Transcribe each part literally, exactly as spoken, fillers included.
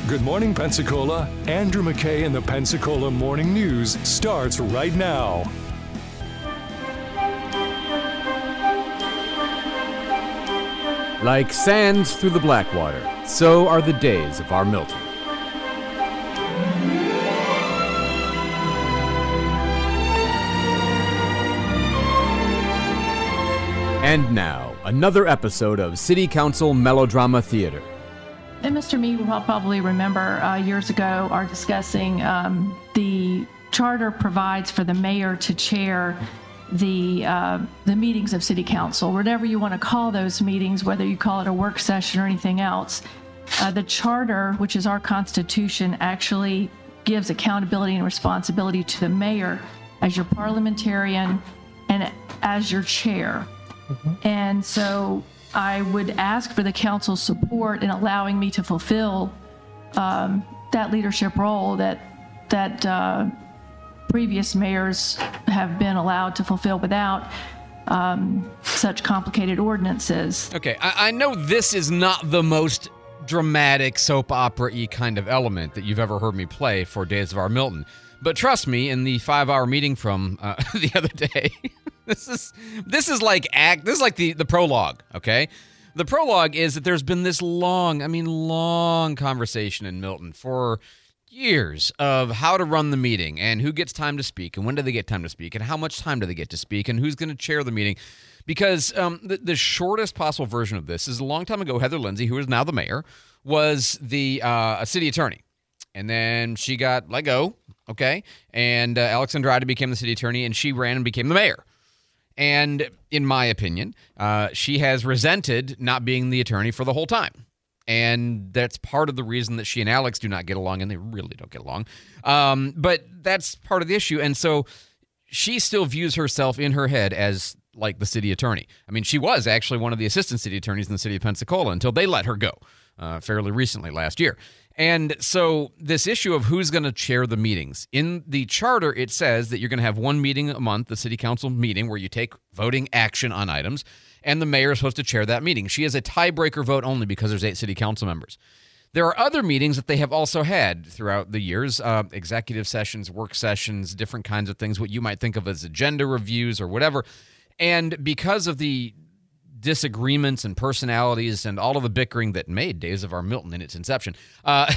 Good morning, Pensacola. Andrew McKay and the Pensacola Morning News starts right now. Like sands through the Blackwater, so are the days of our Milton. And now, another episode of City Council Melodrama Theater. And Mister Mead will probably remember uh, years ago our discussing um, the charter provides for the mayor to chair the uh, the meetings of City Council, whatever you want to call those meetings, whether you call it a work session or anything else. Uh, the charter, which is our Constitution, actually gives accountability and responsibility to the mayor as your parliamentarian and as your chair. Mm-hmm. And so I would ask for the council's support in allowing me to fulfill um, that leadership role that that uh, previous mayors have been allowed to fulfill without um, such complicated ordinances. Okay, I, I know this is not the most dramatic soap opera-y kind of element that you've ever heard me play for Days of Our Milton, but trust me, in the five-hour meeting from uh, the other day, this is this is like act. This is like the, the prologue, okay? The prologue is that there's been this long, I mean, long conversation in Milton for years of how to run the meeting and who gets time to speak and when do they get time to speak and how much time do they get to speak and who's going to chair the meeting. Because um, the, the shortest possible version of this is a long time ago, Heather Lindsay, who is now the mayor, was the uh, a city attorney. And then she got let go, okay? And uh, Alex Andrade became the city attorney, and she ran and became the mayor. And in my opinion, uh, she has resented not being the attorney for the whole time. And that's part of the reason that she and Alex do not get along, and they really don't get along. Um, but that's part of the issue. And so she still views herself in her head as like the city attorney. I mean, she was actually one of the assistant city attorneys in the city of Pensacola until they let her go uh, fairly recently last year. And so this issue of who's going to chair the meetings, in the charter, it says that you're going to have one meeting a month, the city council meeting, where you take voting action on items, and the mayor is supposed to chair that meeting. She has a tiebreaker vote only because there's eight city council members. There are other meetings that they have also had throughout the years, uh, executive sessions, work sessions, different kinds of things, what you might think of as agenda reviews or whatever. And because of the disagreements and personalities and all of the bickering that made Days of Our Milton in its inception uh,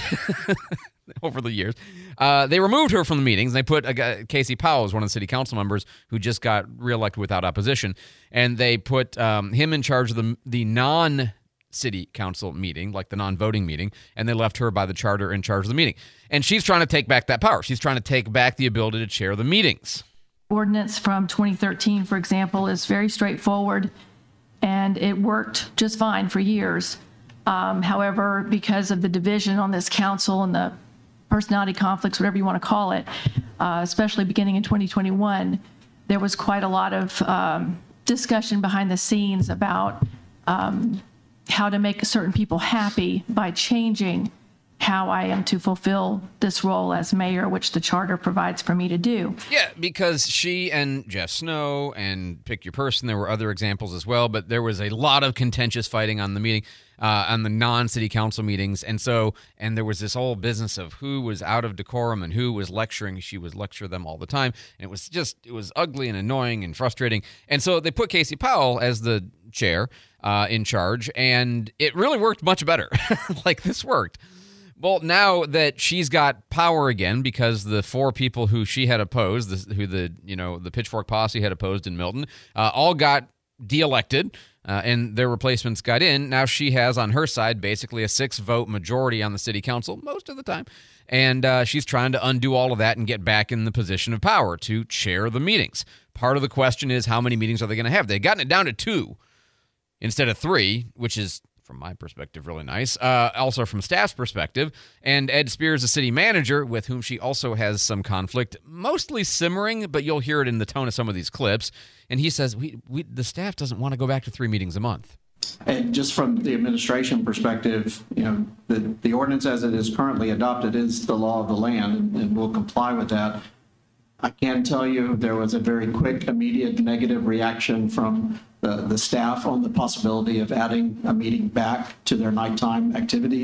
over the years, uh, they removed her from the meetings. They put uh, Casey Powell as one of the city council members who just got reelected without opposition, and they put um, him in charge of the the non-city council meeting, like the non-voting meeting, and they left her by the charter in charge of the meeting. And she's trying to take back that power. She's trying to take back the ability to chair the meetings. Ordinance from twenty thirteen, for example, is very straightforward, and it worked just fine for years. Um, however, because of the division on this council and the personality conflicts, whatever you want to call it, uh, especially beginning in twenty twenty-one, there was quite a lot of um, discussion behind the scenes about um, how to make certain people happy by changing how I am to fulfill this role as mayor, which the charter provides for me to do. Yeah, because she and Jeff Snow and pick your person, there were other examples as well, but there was a lot of contentious fighting on the meeting, uh, on the non-city council meetings. And so, and there was this whole business of who was out of decorum and who was lecturing. She would lecture them all the time. And it was just, it was ugly and annoying and frustrating. And so they put Casey Powell as the chair uh, in charge, and it really worked much better. Like, this worked. Well, now that she's got power again, because the four people who she had opposed, the, who the you know the Pitchfork Posse had opposed in Milton, uh, all got de-elected, uh, and their replacements got in. Now she has on her side basically a six-vote majority on the city council most of the time, and uh, she's trying to undo all of that and get back in the position of power to chair the meetings. Part of the question is, how many meetings are they going to have? They've gotten it down to two instead of three, which is, from my perspective, really nice. Uh, also from staff's perspective. And Ed Spears, the city manager, with whom she also has some conflict, mostly simmering, but you'll hear it in the tone of some of these clips. And he says, we, we the staff doesn't want to go back to three meetings a month. And just from the administration perspective, you know, the, the ordinance as it is currently adopted is the law of the land, and, and we'll comply with that. I can tell you there was a very quick, immediate negative reaction from the, the staff on the possibility of adding a meeting back to their nighttime activities.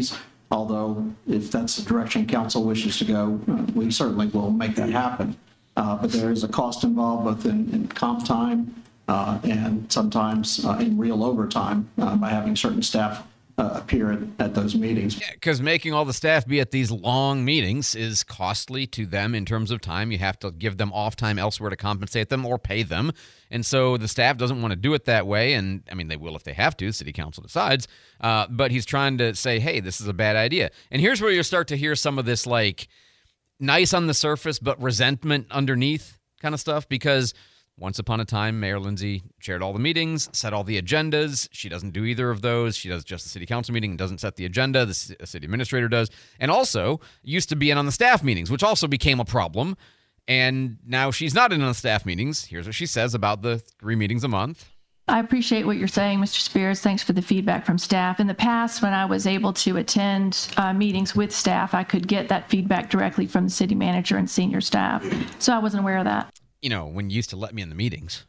although if that's the direction council wishes to go, uh, we certainly will make that happen. Uh, But there is a cost involved both in in comp time uh, and sometimes uh, in real overtime uh, by having certain staff uh, appear at, at those meetings. Yeah, because making all the staff be at these long meetings is costly to them in terms of time. You have to give them off time elsewhere to compensate them or pay them. And so the staff doesn't want to do it that way. And I mean, they will if they have to. City council decides. Uh, but he's trying to say, hey, this is a bad idea. And here's where you'll start to hear some of this, like, nice on the surface, but resentment underneath kind of stuff, because once upon a time, Mayor Lindsay chaired all the meetings, set all the agendas. She doesn't do either of those. She does just the city council meeting and doesn't set the agenda. The city administrator does. And also used to be in on the staff meetings, which also became a problem. And now she's not in on the staff meetings. Here's what she says about the three meetings a month. I appreciate what you're saying, Mister Spears. Thanks for the feedback from staff. In the past, when I was able to attend uh, meetings with staff, I could get that feedback directly from the city manager and senior staff. So I wasn't aware of that. You know, when you used to let me in the meetings,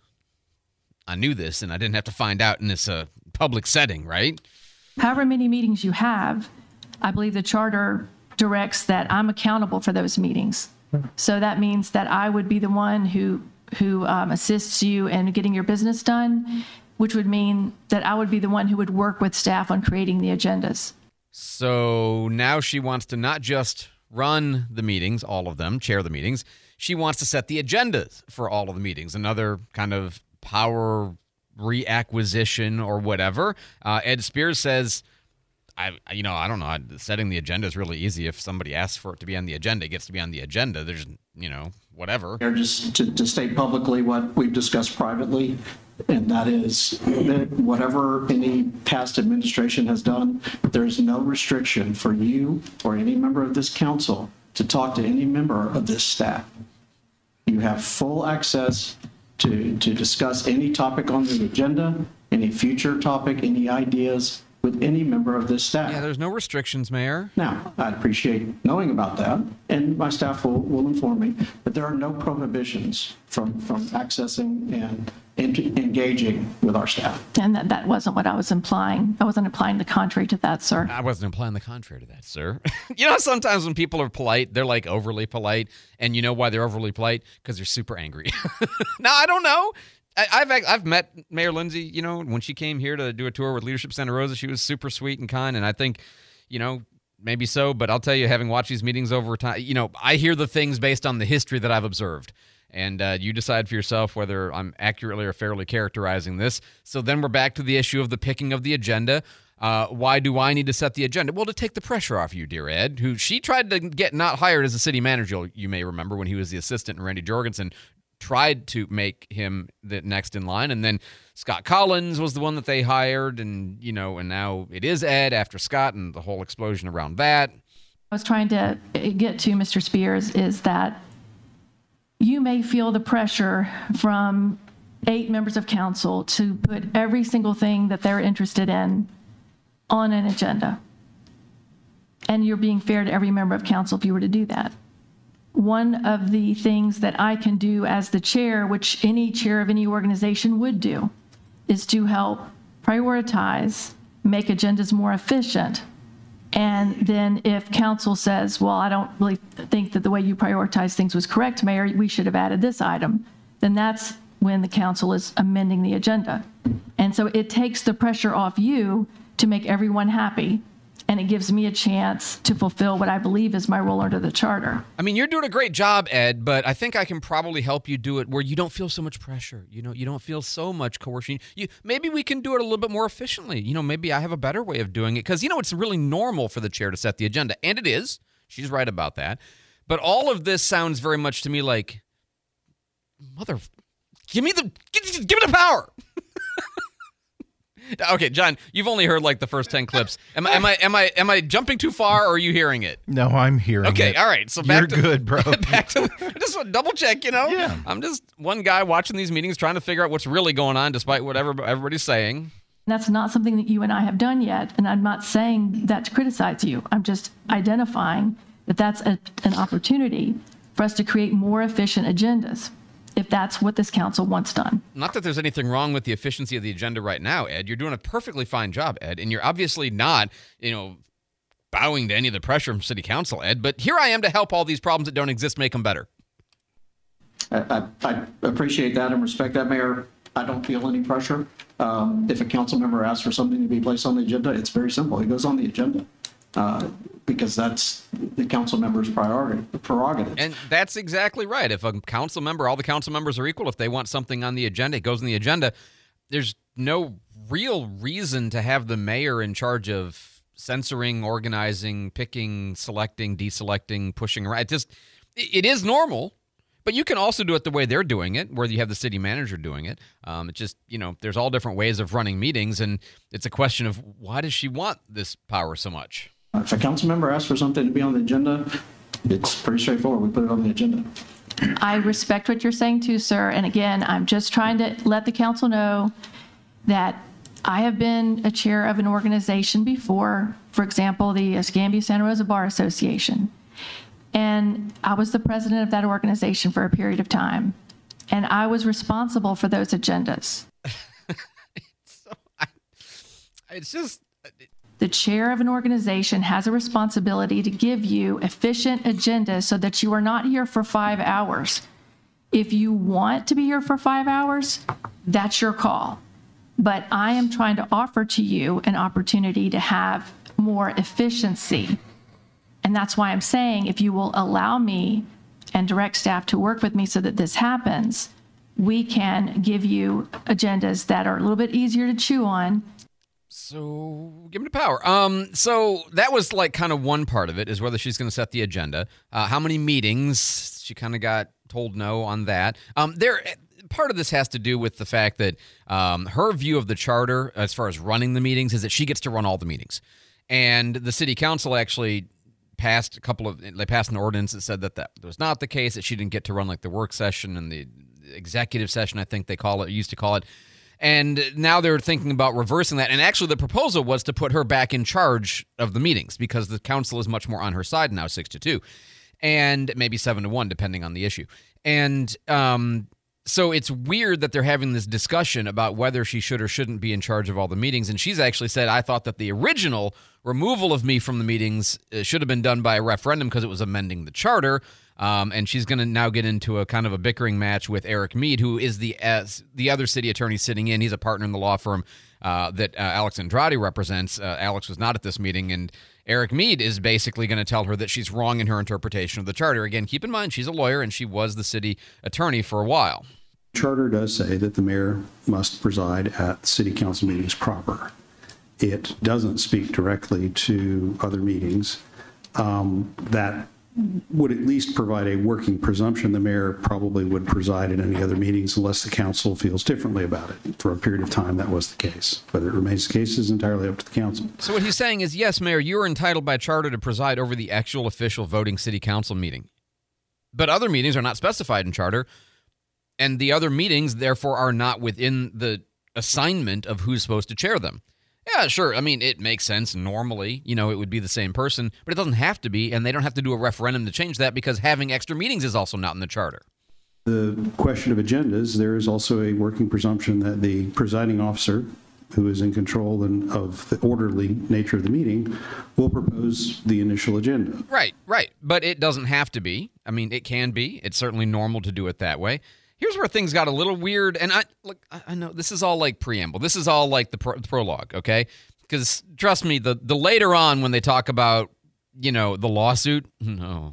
I knew this and I didn't have to find out in this uh, public setting, right? However many meetings you have, I believe the charter directs that I'm accountable for those meetings. So that means that I would be the one who who um, assists you in getting your business done, which would mean that I would be the one who would work with staff on creating the agendas. So now she wants to not just run the meetings, all of them, chair the meetings. She wants to set the agendas for all of the meetings, another kind of power reacquisition or whatever. Uh, Ed Spears says, I, you know, I don't know. Setting the agenda is really easy. If somebody asks for it to be on the agenda, it gets to be on the agenda. There's, you know, whatever. Or just to, to state publicly what we've discussed privately, and that is that whatever any past administration has done, there is no restriction for you or any member of this council to talk to any member of this staff. You have full access to, to discuss any topic on the agenda, any future topic, any ideas with any member of this staff. Yeah, there's no restrictions, Mayor. Now, I'd appreciate knowing about that, and my staff will, will inform me, but there are no prohibitions from, from accessing and en- engaging with our staff. And that, that wasn't what I was implying. I wasn't implying the contrary to that, sir. I wasn't implying the contrary to that, sir. You know, sometimes when people are polite, they're like overly polite, and you know why they're overly polite? Because they're super angry. Now, I don't know. I've I've met Mayor Lindsay, you know, when she came here to do a tour with Leadership Santa Rosa, she was super sweet and kind, and I think, you know, maybe so, but I'll tell you, having watched these meetings over time, you know, I hear the things based on the history that I've observed, and uh, you decide for yourself whether I'm accurately or fairly characterizing this. So then we're back to the issue of the picking of the agenda. Uh, why do I need to set the agenda? Well, to take the pressure off you, dear Ed, who she tried to get not hired as a city manager, you may remember, when he was the assistant, and Randy Jorgensen tried to make him the next in line, and then Scott Collins was the one that they hired, and you know, and now it is Ed after Scott, and the whole explosion around that. I was trying to get to, Mister Spears, is that you may feel the pressure from eight members of council to put every single thing that they're interested in on an agenda, and you're being fair to every member of council if you were to do that. One of the things that I can do as the chair, which any chair of any organization would do, is to help prioritize, make agendas more efficient. And then if council says, well, I don't really think that the way you prioritize things was correct, Mayor, we should have added this item, then that's when the council is amending the agenda. And so it takes the pressure off you to make everyone happy. And it gives me a chance to fulfill what I believe is my role under the charter. I mean, you're doing a great job, Ed, but I think I can probably help you do it where you don't feel so much pressure. You know, you don't feel so much coercion. You, maybe we can do it a little bit more efficiently. You know, maybe I have a better way of doing it, because, you know, it's really normal for the chair to set the agenda, and it is. She's right about that. But all of this sounds very much to me like, mother, give me the, give, give me the power. Okay, John, you've only heard like the first ten clips. Am I am I am I am I jumping too far, or are you hearing it? No, I'm hearing okay, it. Okay, all right. So back You're to, good, bro. Back to just want to double check, you know? Yeah. I'm just one guy watching these meetings trying to figure out what's really going on despite whatever everybody's saying. That's not something that you and I have done yet, and I'm not saying that to criticize you. I'm just identifying that that's a, an opportunity for us to create more efficient agendas, if that's what this council wants done. Not that there's anything wrong with the efficiency of the agenda right now, Ed. You're doing a perfectly fine job, Ed, and you're obviously not, you know, bowing to any of the pressure from city council, Ed, but here I am to help all these problems that don't exist make them better. I, I, I appreciate that and respect that, Mayor. I don't feel any pressure. Um, if a council member asks for something to be placed on the agenda, it's very simple. It goes on the agenda uh, because that's the council member's priority, prerogative. And that's exactly right. If a council member, all the council members are equal, if they want something on the agenda, it goes on the agenda. There's no real reason to have the mayor in charge of censoring, organizing, picking, selecting, deselecting, pushing around. It just, it is normal. But you can also do it the way they're doing it, where you have the city manager doing it. Um, it's just, you know, there's all different ways of running meetings, and it's a question of why does she want this power so much? If a council member asks for something to be on the agenda, it's pretty straightforward. We put it on the agenda. I respect what you're saying too, sir. And again, I'm just trying to let the council know that I have been a chair of an organization before, for example, the Escambia Santa Rosa Bar Association. And I was the president of that organization for a period of time. And I was responsible for those agendas. so, I, it's just... The chair of an organization has a responsibility to give you efficient agendas so that you are not here for five hours. If you want to be here for five hours, that's your call. But I am trying to offer to you an opportunity to have more efficiency. And that's why I'm saying if you will allow me and direct staff to work with me so that this happens, we can give you agendas that are a little bit easier to chew on. So give me the power. Um, so that was like kind of one part of it, is whether she's going to set the agenda. Uh, how many meetings? She kind of got told no on that. Um, there, part of this has to do with the fact that um, her view of the charter, as far as running the meetings, is that she gets to run all the meetings. And the city council actually passed a couple of, they passed an ordinance that said that that was not the case, that she didn't get to run like the work session and the executive session, I think they call it, used to call it. And now they're thinking about reversing that. And actually the proposal was to put her back in charge of the meetings because the council is much more on her side now, six to two, and maybe seven to one, depending on the issue. And um, so it's weird that they're having this discussion about whether she should or shouldn't be in charge of all the meetings. And she's actually said, I thought that the original removal of me from the meetings uh, should have been done by a referendum because it was amending the charter. Um, and she's going to now get into a kind of a bickering match with Eric Mead, who is the as the other city attorney sitting in. He's a partner in the law firm uh, that uh, Alex Andrade represents. Uh, Alex was not at this meeting, and Eric Mead is basically going to tell her that she's wrong in her interpretation of the charter. Again, keep in mind, she's a lawyer, and she was the city attorney for a while. Charter does say that the mayor must preside at city council meetings proper. It doesn't speak directly to other meetings. Um, that would at least provide a working presumption the mayor probably would preside at any other meetings unless the council feels differently about it. For a period of time, that was the case. Whether it remains the case is entirely up to the council. So what he's saying is, yes, Mayor, you're entitled by charter to preside over the actual official voting city council meeting. But other meetings are not specified in charter, and the other meetings, therefore, are not within the assignment of who's supposed to chair them. Yeah, sure. I mean, it makes sense. Normally, you know, it would be the same person, but it doesn't have to be, and they don't have to do a referendum to change that because having extra meetings is also not in the charter. The question of agendas, there is also a working presumption that the presiding officer, who is in control and of the orderly nature of the meeting, will propose the initial agenda. Right, right. But it doesn't have to be. I mean, it can be. It's certainly normal to do it that way. Here's where things got a little weird, and I look. I know this is all like preamble. This is all like the, pro, the prologue, okay? Because trust me, the the later on when they talk about, you know, the lawsuit, no,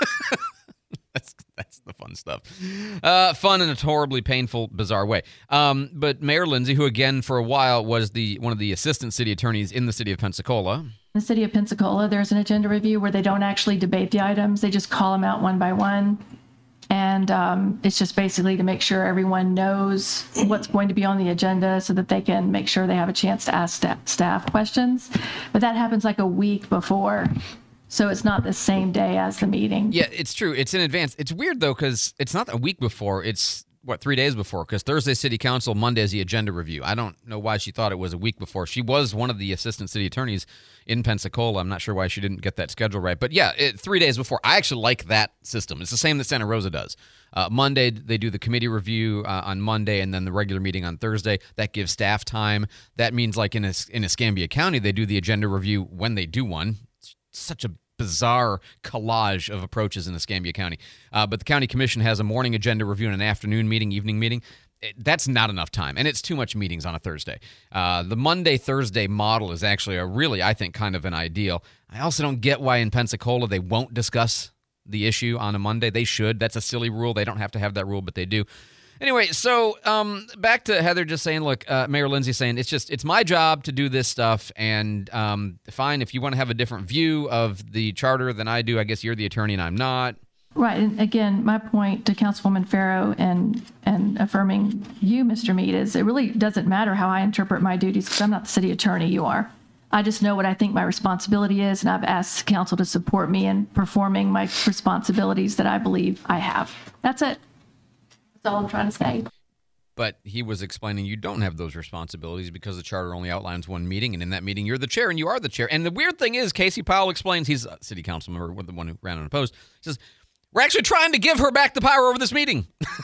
that's that's the fun stuff. Uh, fun in a horribly painful, bizarre way. Um, but Mayor Lindsay, who again for a while was the one of the assistant city attorneys in the city of Pensacola. In the city of Pensacola, there's an agenda review where they don't actually debate the items; they just call them out one by one. And um, it's just basically to make sure everyone knows what's going to be on the agenda so that they can make sure they have a chance to ask sta- staff questions. But that happens like a week before. So it's not the same day as the meeting. Yeah, it's true. It's in advance. It's weird, though, because it's not a week before. It's, what, three days before? Because Thursday City Council, Monday is the agenda review. I don't know why she thought it was a week before. She was one of the assistant city attorneys in Pensacola. I'm not sure why she didn't get that schedule right. But yeah, it, three days before. I actually like that system. It's the same that Santa Rosa does. Uh, Monday, they do the committee review uh, on Monday and then the regular meeting on Thursday. That gives staff time. That means like in, a, in Escambia County, they do the agenda review when they do one. such a bizarre collage of approaches in Escambia County. Uh, but the county commission has a morning agenda review and an afternoon meeting, evening meeting. It, that's not enough time, and it's too much meetings on a Thursday. Uh, the Monday-Thursday model is actually a really, I think, kind of an ideal. I also don't get why in Pensacola they won't discuss the issue on a Monday. They should. That's a silly rule. They don't have to have that rule, but they do. Anyway, so um, back to Heather just saying, look, uh, Mayor Lindsay saying, it's just, it's my job to do this stuff, and um, fine, if you want to have a different view of the charter than I do, I guess you're the attorney and I'm not. Right. And again, my point to Councilwoman Farrow and, and affirming you, Mister Mead, is it really doesn't matter how I interpret my duties because I'm not the city attorney, you are. I just know what I think my responsibility is, and I've asked council to support me in performing my responsibilities that I believe I have. That's it. That's all I'm trying to say. But he was explaining you don't have those responsibilities because the charter only outlines one meeting, and in that meeting you're the chair and you are the chair. And the weird thing is, Casey Powell explains, he's a city council member, the one who ran unopposed, he says, we're actually trying to give her back the power over this meeting.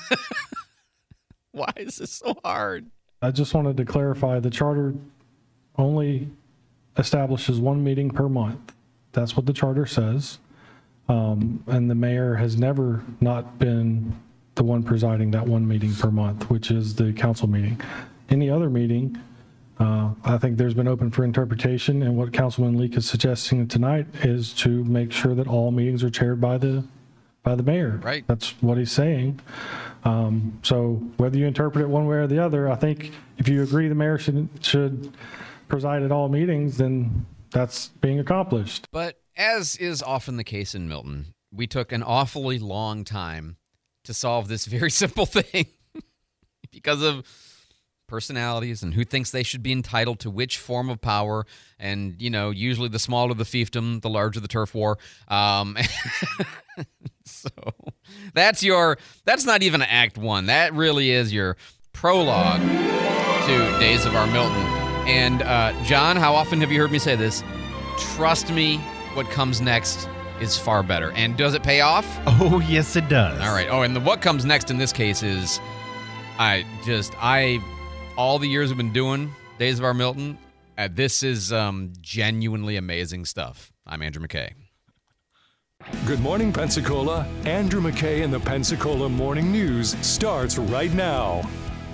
Why is this so hard? I just wanted to clarify, the charter only establishes one meeting per month. That's what the charter says. Um, and the mayor has never not been the one presiding that one meeting per month, which is the council meeting. Any other meeting, uh, I think there's been open for interpretation, and what Councilman Leake is suggesting tonight is to make sure that all meetings are chaired by the by the mayor. Right. That's what he's saying. Um, so whether you interpret it one way or the other, I think if you agree the mayor should should preside at all meetings, then that's being accomplished. But as is often the case in Milton, we took an awfully long time to solve this very simple thing because of personalities and who thinks they should be entitled to which form of power. And, you know, usually the smaller the fiefdom, the larger the turf war. Um, so that's your, that's not even act one. That really is your prologue to Days of Our Milton. And uh, John, how often have you heard me say this? Trust me, what comes next is far better. And does it pay off? Oh, yes, it does. All right. Oh, and the what comes next in this case is, I just, I, all the years I've been doing Days of Our Milton, uh, this is um, genuinely amazing stuff. I'm Andrew McKay. Good morning, Pensacola. Andrew McKay in the Pensacola Morning News starts right now.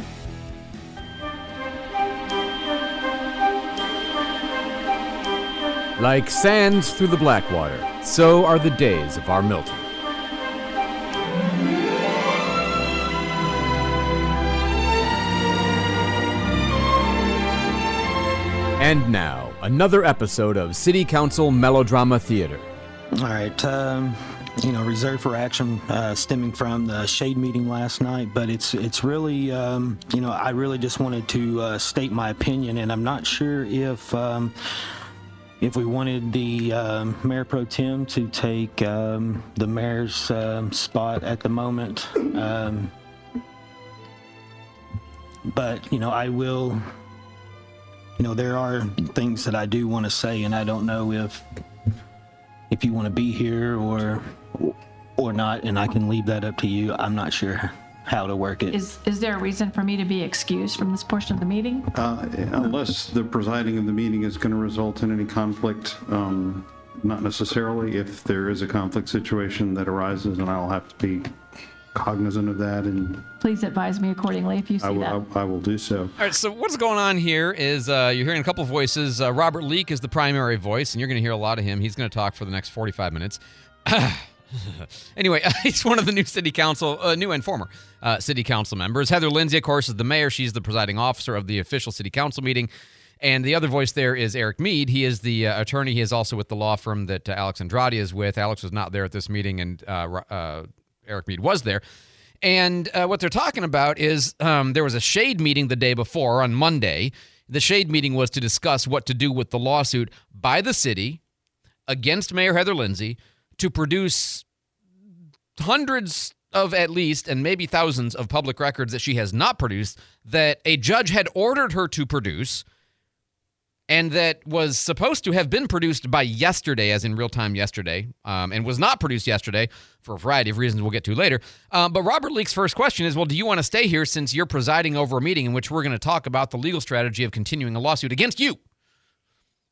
Like sands through the Blackwater, so are the days of our Milton. And now, another episode of City Council Melodrama Theater. All right, um, you know, reserved for action uh, stemming from the shade meeting last night, but it's it's really, um, you know, I really just wanted to uh, state my opinion, and I'm not sure if um, if we wanted the um, Mayor Pro Tem to take um, the mayor's um, spot at the moment. Um, but, you know, I will, you know, there are things that I do want to say, and I don't know if if you want to be here or or not, and I can leave that up to you. I'm not sure how to work it. Is is there a reason for me to be excused from this portion of the meeting? Uh, Unless the presiding of the meeting is going to result in any conflict, um, not necessarily. If there is a conflict situation that arises, and I'll have to be cognizant of that, and Please advise me accordingly if you see I will, that. I, I will do so. All right, so what's going on here is uh, you're hearing a couple of voices. Uh, Robert Leake is the primary voice, and you're going to hear a lot of him. He's going to talk for the next forty-five minutes. Anyway, he's one of the new city council, uh, new and former uh, city council members. Heather Lindsay, of course, is the mayor. She's the presiding officer of the official city council meeting. And the other voice there is Eric Mead. He is the uh, attorney. He is also with the law firm that uh, Alex Andrade is with. Alex was not there at this meeting, and uh, uh, Eric Mead was there. And uh, what they're talking about is um, there was a shade meeting the day before on Monday. The shade meeting was to discuss what to do with the lawsuit by the city against Mayor Heather Lindsay to produce hundreds of at least, and maybe thousands of public records that she has not produced, that a judge had ordered her to produce, and that was supposed to have been produced by yesterday, as in real time yesterday, um, and was not produced yesterday for a variety of reasons we'll get to later. Um, but Robert Leake's first question is, well, do you want to stay here since you're presiding over a meeting in which we're going to talk about the legal strategy of continuing a lawsuit against you?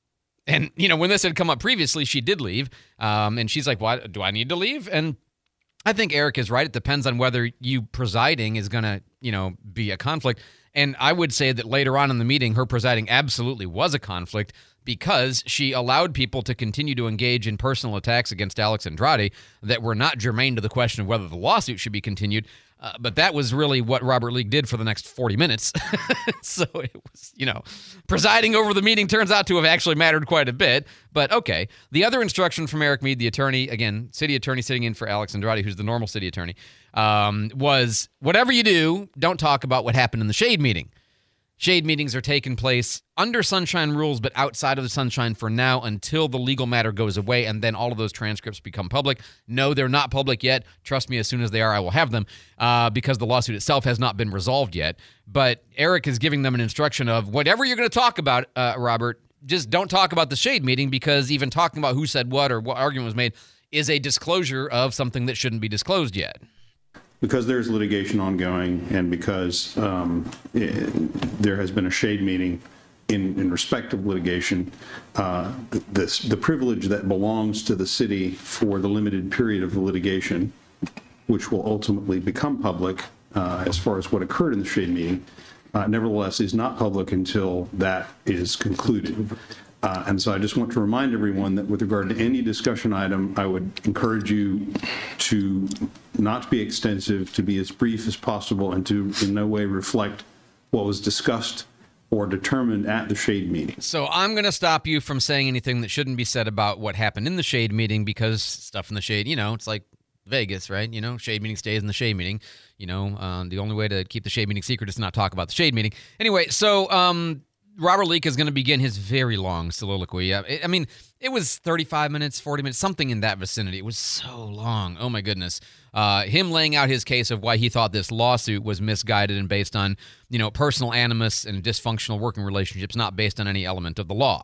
And, you know, when this had come up previously, she did leave. Um, and she's like, "Why do I need to leave?" And I think Eric is right. It depends on whether you presiding is going to, you know, be a conflict. And I would say that later on in the meeting, her presiding absolutely was a conflict because she allowed people to continue to engage in personal attacks against Alex Andrade that were not germane to the question of whether the lawsuit should be continued. Uh, but that was really what Robert Leake did for the next forty minutes. So it was, you know, presiding over the meeting turns out to have actually mattered quite a bit. But okay. The other instruction from Eric Mead, the attorney, again, city attorney sitting in for Alex Andrade, who's the normal city attorney, um, was whatever you do, don't talk about what happened in the shade meeting. Shade meetings are taking place under sunshine rules, but outside of the sunshine for now until the legal matter goes away, and then all of those transcripts become public. No, they're not public yet. Trust me, as soon as they are, I will have them uh, because the lawsuit itself has not been resolved yet. But Eric is giving them an instruction of whatever you're going to talk about, uh, Robert, just don't talk about the shade meeting because even talking about who said what or what argument was made is a disclosure of something that shouldn't be disclosed yet. Because there's litigation ongoing and because um, it, there has been a shade meeting in, in respect of litigation, uh, this, the privilege that belongs to the city for the limited period of the litigation, which will ultimately become public uh, as far as what occurred in the shade meeting, uh, nevertheless is not public until that is concluded. Uh, and so I just want to remind everyone that with regard to any discussion item, I would encourage you to not be extensive, to be as brief as possible, and to in no way reflect what was discussed or determined at the shade meeting. So I'm going to stop you from saying anything that shouldn't be said about what happened in the shade meeting because stuff in the shade, you know, it's like Vegas, right? You know, shade meeting stays in the shade meeting. You know, um, the only way to keep the shade meeting secret is to not talk about the shade meeting. Anyway, so... Um, Robert Leake is going to begin his very long soliloquy. I mean, it was thirty-five minutes, forty minutes, something in that vicinity. It was so long. Oh, my goodness. Uh, him laying out his case of why he thought this lawsuit was misguided and based on, you know, personal animus and dysfunctional working relationships, not based on any element of the law.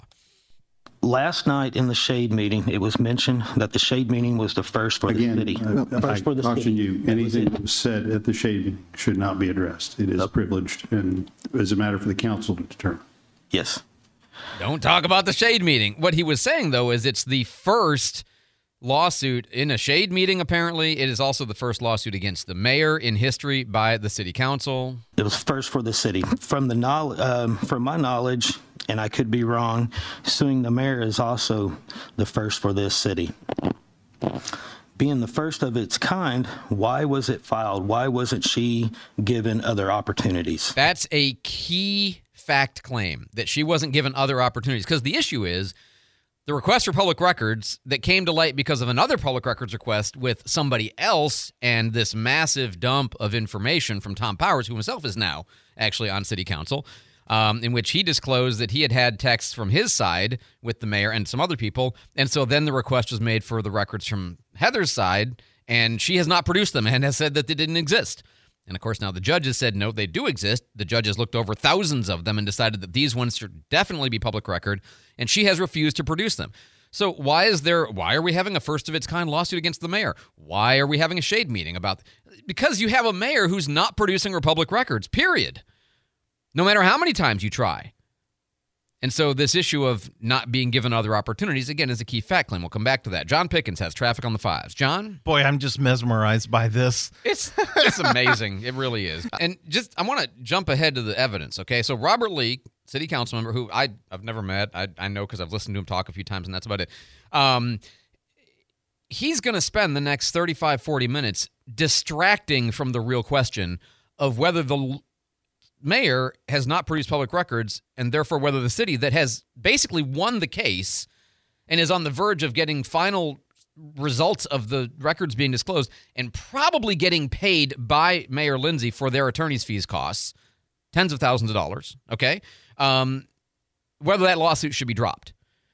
Last night in the shade meeting, it was mentioned that the shade meeting was the first for Again, the city. uh, First I for the caution city. you, anything that was said at the shade meeting should not be addressed. It is Nope. privileged and is a matter for the council to determine. Yes. Don't talk about the shade meeting. What he was saying, though, is it's the first lawsuit in a shade meeting, apparently. It is also the first lawsuit against the mayor in history by the city council. It was first for the city. From the knowl- um, from my knowledge, and I could be wrong, suing the mayor is also the first for this city. Being the first of its kind, why was it filed? Why wasn't she given other opportunities? That's a key fact claim, that she wasn't given other opportunities. Because the issue is the request for public records that came to light because of another public records request with somebody else and this massive dump of information from Tom Powers, who himself is now actually on city council, um, in which he disclosed that he had had texts from his side with the mayor and some other people. And so then the request was made for the records from Heather's side, and she has not produced them and has said that they didn't exist. And, of course, now the judges said, no, they do exist. The judges looked over thousands of them and decided that these ones should definitely be public record, and she has refused to produce them. So why is there? Why are we having a first-of-its-kind lawsuit against the mayor? Why are we having a shade meeting about? Because you have a mayor who's not producing her public records, period. No matter how many times you try. And so this issue of not being given other opportunities, again, is a key fact claim. We'll come back to that. John Pickens has traffic on the fives. John? Boy, I'm just mesmerized by this. It's it's amazing. It really is. And just, I want to jump ahead to the evidence, okay? So Robert Leake, city council member, who I, I've never met. I, I know because I've listened to him talk a few times, and that's about it. Um, he's going to spend the next thirty-five, forty minutes distracting from the real question of whether the mayor has not produced public records, and therefore whether the city that has basically won the case and is on the verge of getting final results of the records being disclosed and probably getting paid by Mayor Lindsay for their attorney's fees costs, tens of thousands of dollars, okay, um, whether that lawsuit should be dropped.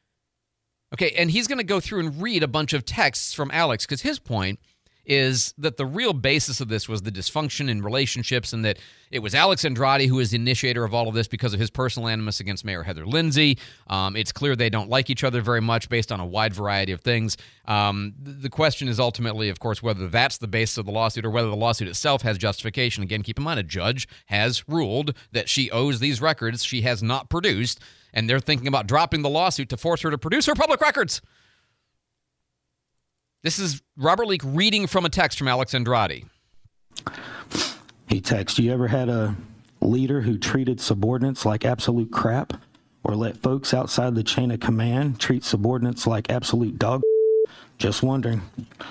Okay, and he's going to go through and read a bunch of texts from Alex, because his point is that the real basis of this was the dysfunction in relationships, and that it was Alex Andrade who is the initiator of all of this because of his personal animus against Mayor Heather Lindsay. Um, it's clear they don't like each other very much based on a wide variety of things. Um, the question is ultimately, of course, whether that's the basis of the lawsuit or whether the lawsuit itself has justification. Again, keep in mind, a judge has ruled that she owes these records she has not produced, and they're thinking about dropping the lawsuit to force her to produce her public records. This is Robert Leake reading from a text from Alex Andrade. He texts, you ever had a leader who treated subordinates like absolute crap, or let folks outside the chain of command treat subordinates like absolute dog? Just wondering.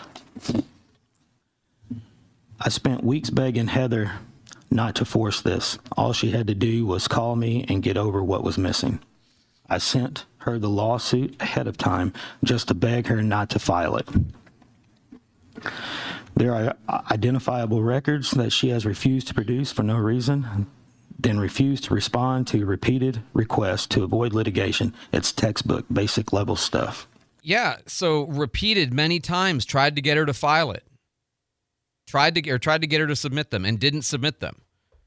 I spent weeks begging Heather not to force this. All she had to do was call me and get over what was missing. I sent her the lawsuit ahead of time just to beg her not to file it. There are identifiable records that she has refused to produce for no reason, then refused to respond to repeated requests to avoid litigation. It's textbook, basic level stuff. Yeah, so repeated many times, tried to get her to file it. Tried to or tried to get her to submit them and didn't submit them.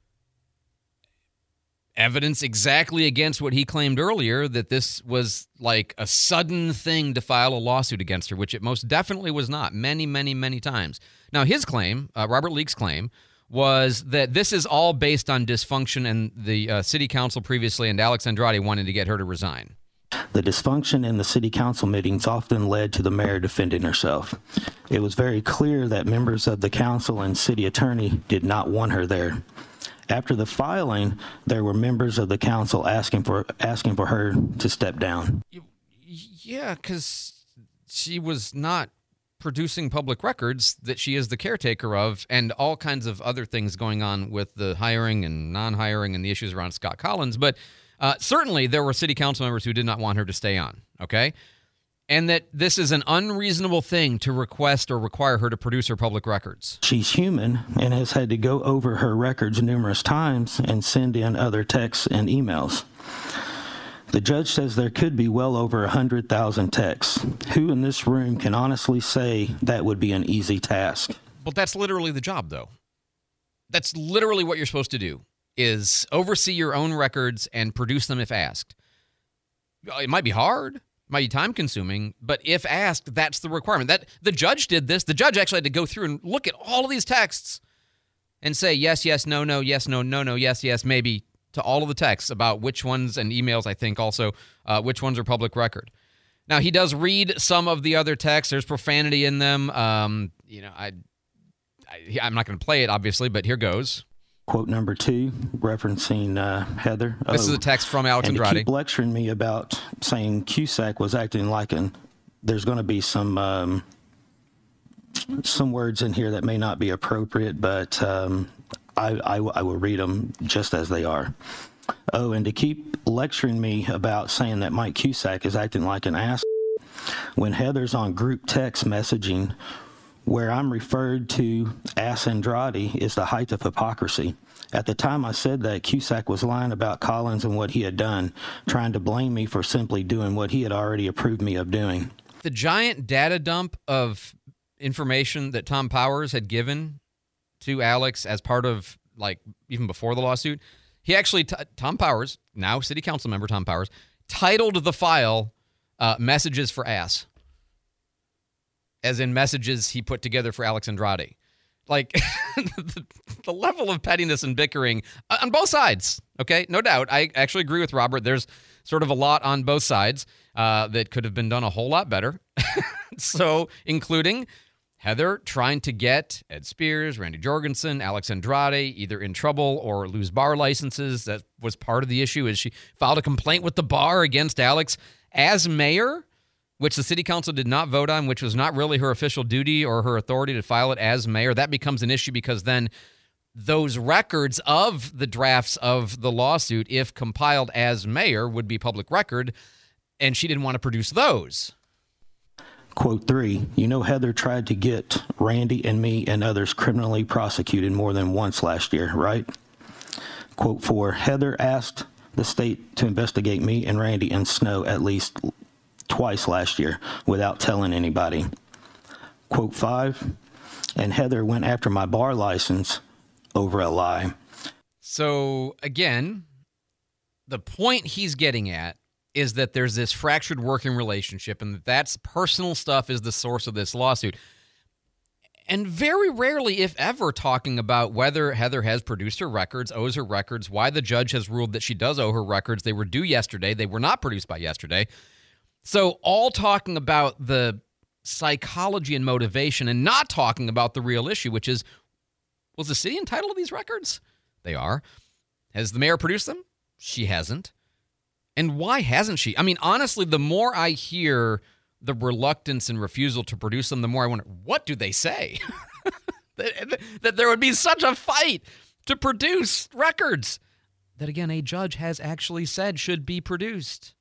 Evidence exactly against what he claimed earlier, that this was like a sudden thing to file a lawsuit against her, which it most definitely was not, many, many, many times. Now, his claim, uh, Robert Leake's claim, was that this is all based on dysfunction and the uh, city council previously and Alex Andrade wanting to get her to resign. The dysfunction in the city council meetings often led to the mayor defending herself. It was very clear that members of the council and city attorney did not want her there. After the filing, there were members of the council asking for asking for her to step down. Yeah, because she was not producing public records that she is the caretaker of, and all kinds of other things going on with the hiring and non-hiring and the issues around Scott Collins. But uh, certainly there were city council members who did not want her to stay on, okay? And that this is an unreasonable thing to request or require her to produce her public records. She's human and has had to go over her records numerous times and send in other texts and emails. The judge says there could be well over one hundred thousand texts. Who in this room can honestly say that would be an easy task? But that's literally the job, though. That's literally what you're supposed to do, is oversee your own records and produce them if asked. It might be hard. Might be time-consuming, but if asked, that's the requirement. That the judge did this. The judge actually had to go through and look at all of these texts and say yes, yes, no, no, yes, no, no, no, yes, yes, maybe to all of the texts about which ones, and emails, I think, also, uh, which ones are public record. Now, he does read some of the other texts. There's profanity in them. Um, you know, I, I, I'm not going to play it, obviously, but here goes. Quote number two, referencing uh, Heather. This oh, is a text from Alex and Andrade. To keep lecturing me about saying Cusack was acting like an. There's going to be some um, some words in here that may not be appropriate, but um, I, I, I will read them just as they are. Oh, and to keep lecturing me about saying that Mike Cusack is acting like an ass when Heather's on group text messaging, where I'm referred to as Andrade, is the height of hypocrisy. At the time I said that, Cusack was lying about Collins and what he had done, trying to blame me for simply doing what he had already approved me of doing. The giant data dump of information that Tom Powers had given to Alex as part of, like, even before the lawsuit, he actually, t- Tom Powers, now city council member Tom Powers, titled the file uh, Messages for Ass. As in messages he put together for Alex Andrade. Like, the, the level of pettiness and bickering on both sides, okay? No doubt. I actually agree with Robert. There's sort of a lot on both sides uh, that could have been done a whole lot better. So, including Heather trying to get Ed Spears, Randy Jorgensen, Alex Andrade either in trouble or lose bar licenses. That was part of the issue, is she filed a complaint with the bar against Alex as mayor, which the city council did not vote on, which was not really her official duty or her authority to file it as mayor. That becomes an issue because then those records of the drafts of the lawsuit, if compiled as mayor, would be public record, and she didn't want to produce those. Quote three, you know Heather tried to get Randy and me and others criminally prosecuted more than once last year, right? Quote four, Heather asked the state to investigate me and Randy and Snow at least twice last year without telling anybody. Quote five, and Heather went after my bar license over a lie. So again, the point he's getting at is that there's this fractured working relationship and that that's personal stuff is the source of this lawsuit. and very rarely, if ever, talking about whether Heather has produced her records, owes her records, why the judge has ruled that she does owe her records. They were due yesterday. They were not produced by yesterday. So all talking about the psychology and motivation and not talking about the real issue, which is, was the city entitled to these records? They are. Has the mayor produced them? She hasn't. And why hasn't she? I mean, honestly, the more I hear the reluctance and refusal to produce them, the more I wonder, what do they say? that, that there would be such a fight to produce records that, again, a judge has actually said should be produced.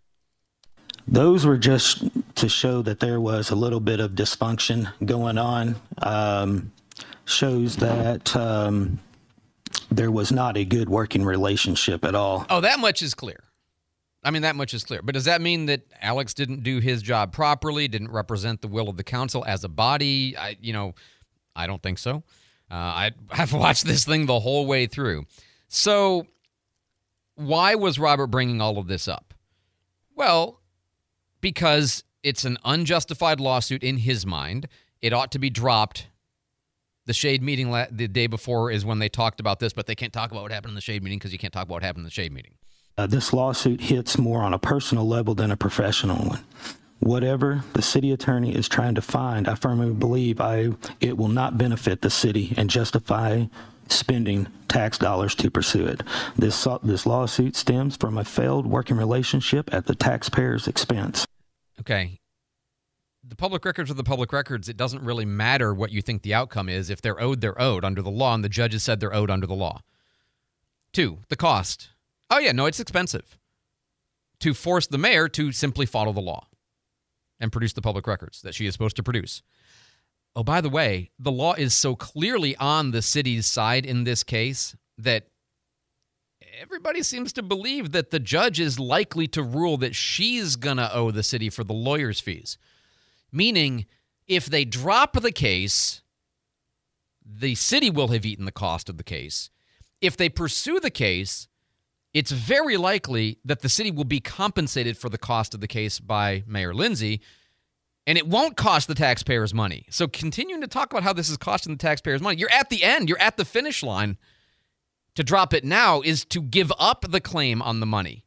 Those were just to show that there was a little bit of dysfunction going on. Um, shows that um, there was not a good working relationship at all. Oh, that much is clear. I mean, that much is clear. But does that mean that Alex didn't do his job properly, didn't represent the will of the council as a body? I, you know, I don't think so. Uh, I, I've watched this thing the whole way through. So why was Robert bringing all of this up? Well, because it's an unjustified lawsuit in his mind. It ought to be dropped. The Shade meeting la- the day before is when they talked about this, but they can't talk about what happened in the Shade meeting because you can't talk about what happened in the Shade meeting. Uh, this lawsuit hits more on a personal level than a professional one. Whatever the city attorney is trying to find, I firmly believe I it will not benefit the city and justify spending tax dollars to pursue it. This this lawsuit stems from a failed working relationship at the taxpayer's expense. Okay. The public records are the public records. It doesn't really matter what you think the outcome is. If they're owed, they're owed under the law, and the judges said they're owed under the law. Two, the cost. Oh, yeah, no, it's expensive to force the mayor to simply follow the law and produce the public records that she is supposed to produce. Oh, by the way, the law is so clearly on the city's side in this case that everybody seems to believe that the judge is likely to rule that she's going to owe the city for the lawyer's fees. Meaning, if they drop the case, the city will have eaten the cost of the case. If they pursue the case, it's very likely that the city will be compensated for the cost of the case by Mayor Lindsay, and it won't cost the taxpayers money. So continuing to talk about how this is costing the taxpayers money, you're at the end, you're at the finish line. To drop it now is to give up the claim on the money.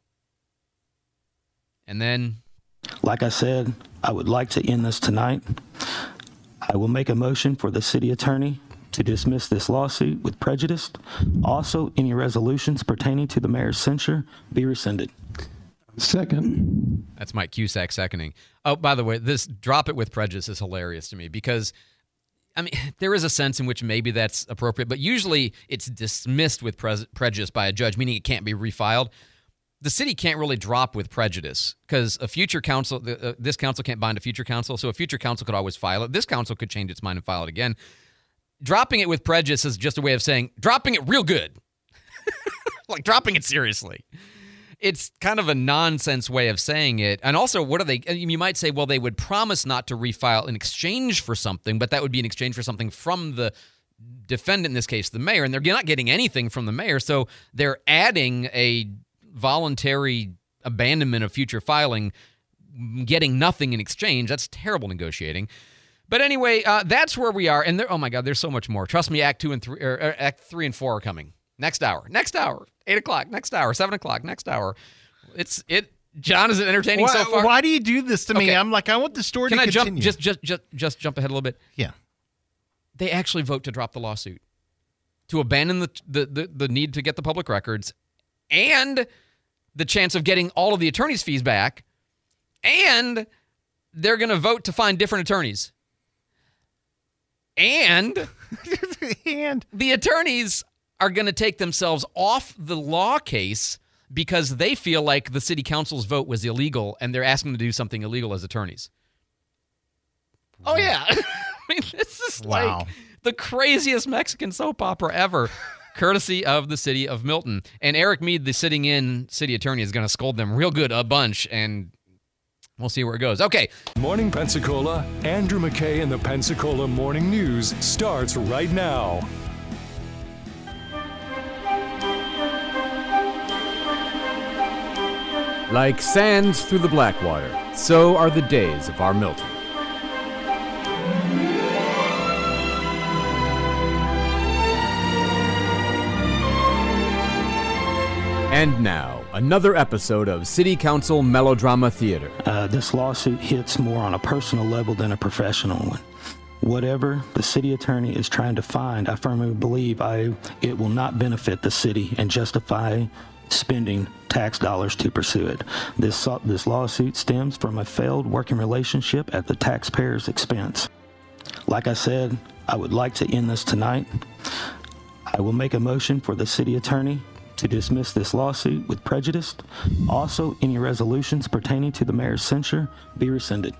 And then... Like I said, I would like to end this tonight. I will make a motion for the city attorney to dismiss this lawsuit with prejudice. Also, any resolutions pertaining to the mayor's censure be rescinded. Second. That's Mike Cusack seconding. Oh, by the way, this drop it with prejudice is hilarious to me because, I mean, there is a sense in which maybe that's appropriate, but usually it's dismissed with pre- prejudice by a judge, meaning it can't be refiled. The city can't really drop with prejudice because a future council, uh, this council can't bind a future council, so a future council could always file it. This council could change its mind and file it again. Dropping it with prejudice is just a way of saying dropping it real good. Like dropping it seriously. It's kind of a nonsense way of saying it. And also, what are they? You might say, well, they would promise not to refile in exchange for something, but that would be in exchange for something from the defendant, in this case, the mayor. And they're not getting anything from the mayor, so they're adding a voluntary abandonment of future filing, getting nothing in exchange. That's terrible negotiating. But anyway, uh, that's where we are. And there, oh my God, there's so much more. Trust me, Act two and three, or, or Act three and four are coming next hour. Next hour, eight o'clock. Next hour, seven o'clock. Next hour. It's it. John, is it entertaining why, so far? Why do you do this to me? Okay. I'm like, I want the story Can to I continue. jump? Just, just, just, just jump ahead a little bit. Yeah. They actually vote to drop the lawsuit, to abandon the the the, the need to get the public records, and the chance of getting all of the attorney's fees back, and they're going to vote to find different attorneys. And, and the attorneys are going to take themselves off the law case because they feel like the city council's vote was illegal and they're asking them to do something illegal as attorneys. Oh, yeah. I mean, this is wow. like the craziest Mexican soap opera ever, courtesy of the city of Milton. And Eric Mead, the sitting in city attorney, is going to scold them real good a bunch, and we'll see where it goes. Okay. Morning Pensacola, Andrew McKay and the Pensacola Morning News starts right now. Like sands through the Blackwater, so are the days of our Milton. And now, another episode of City Council Melodrama Theater. Uh, this lawsuit hits more on a personal level than a professional one. Whatever the city attorney is trying to find, I firmly believe I, it will not benefit the city and justify spending tax dollars to pursue it. This, this lawsuit stems from a failed working relationship at the taxpayer's expense. Like I said, I would like to end this tonight. I will make a motion for the city attorney to dismiss this lawsuit with prejudice. Also, any resolutions pertaining to the mayor's censure be rescinded.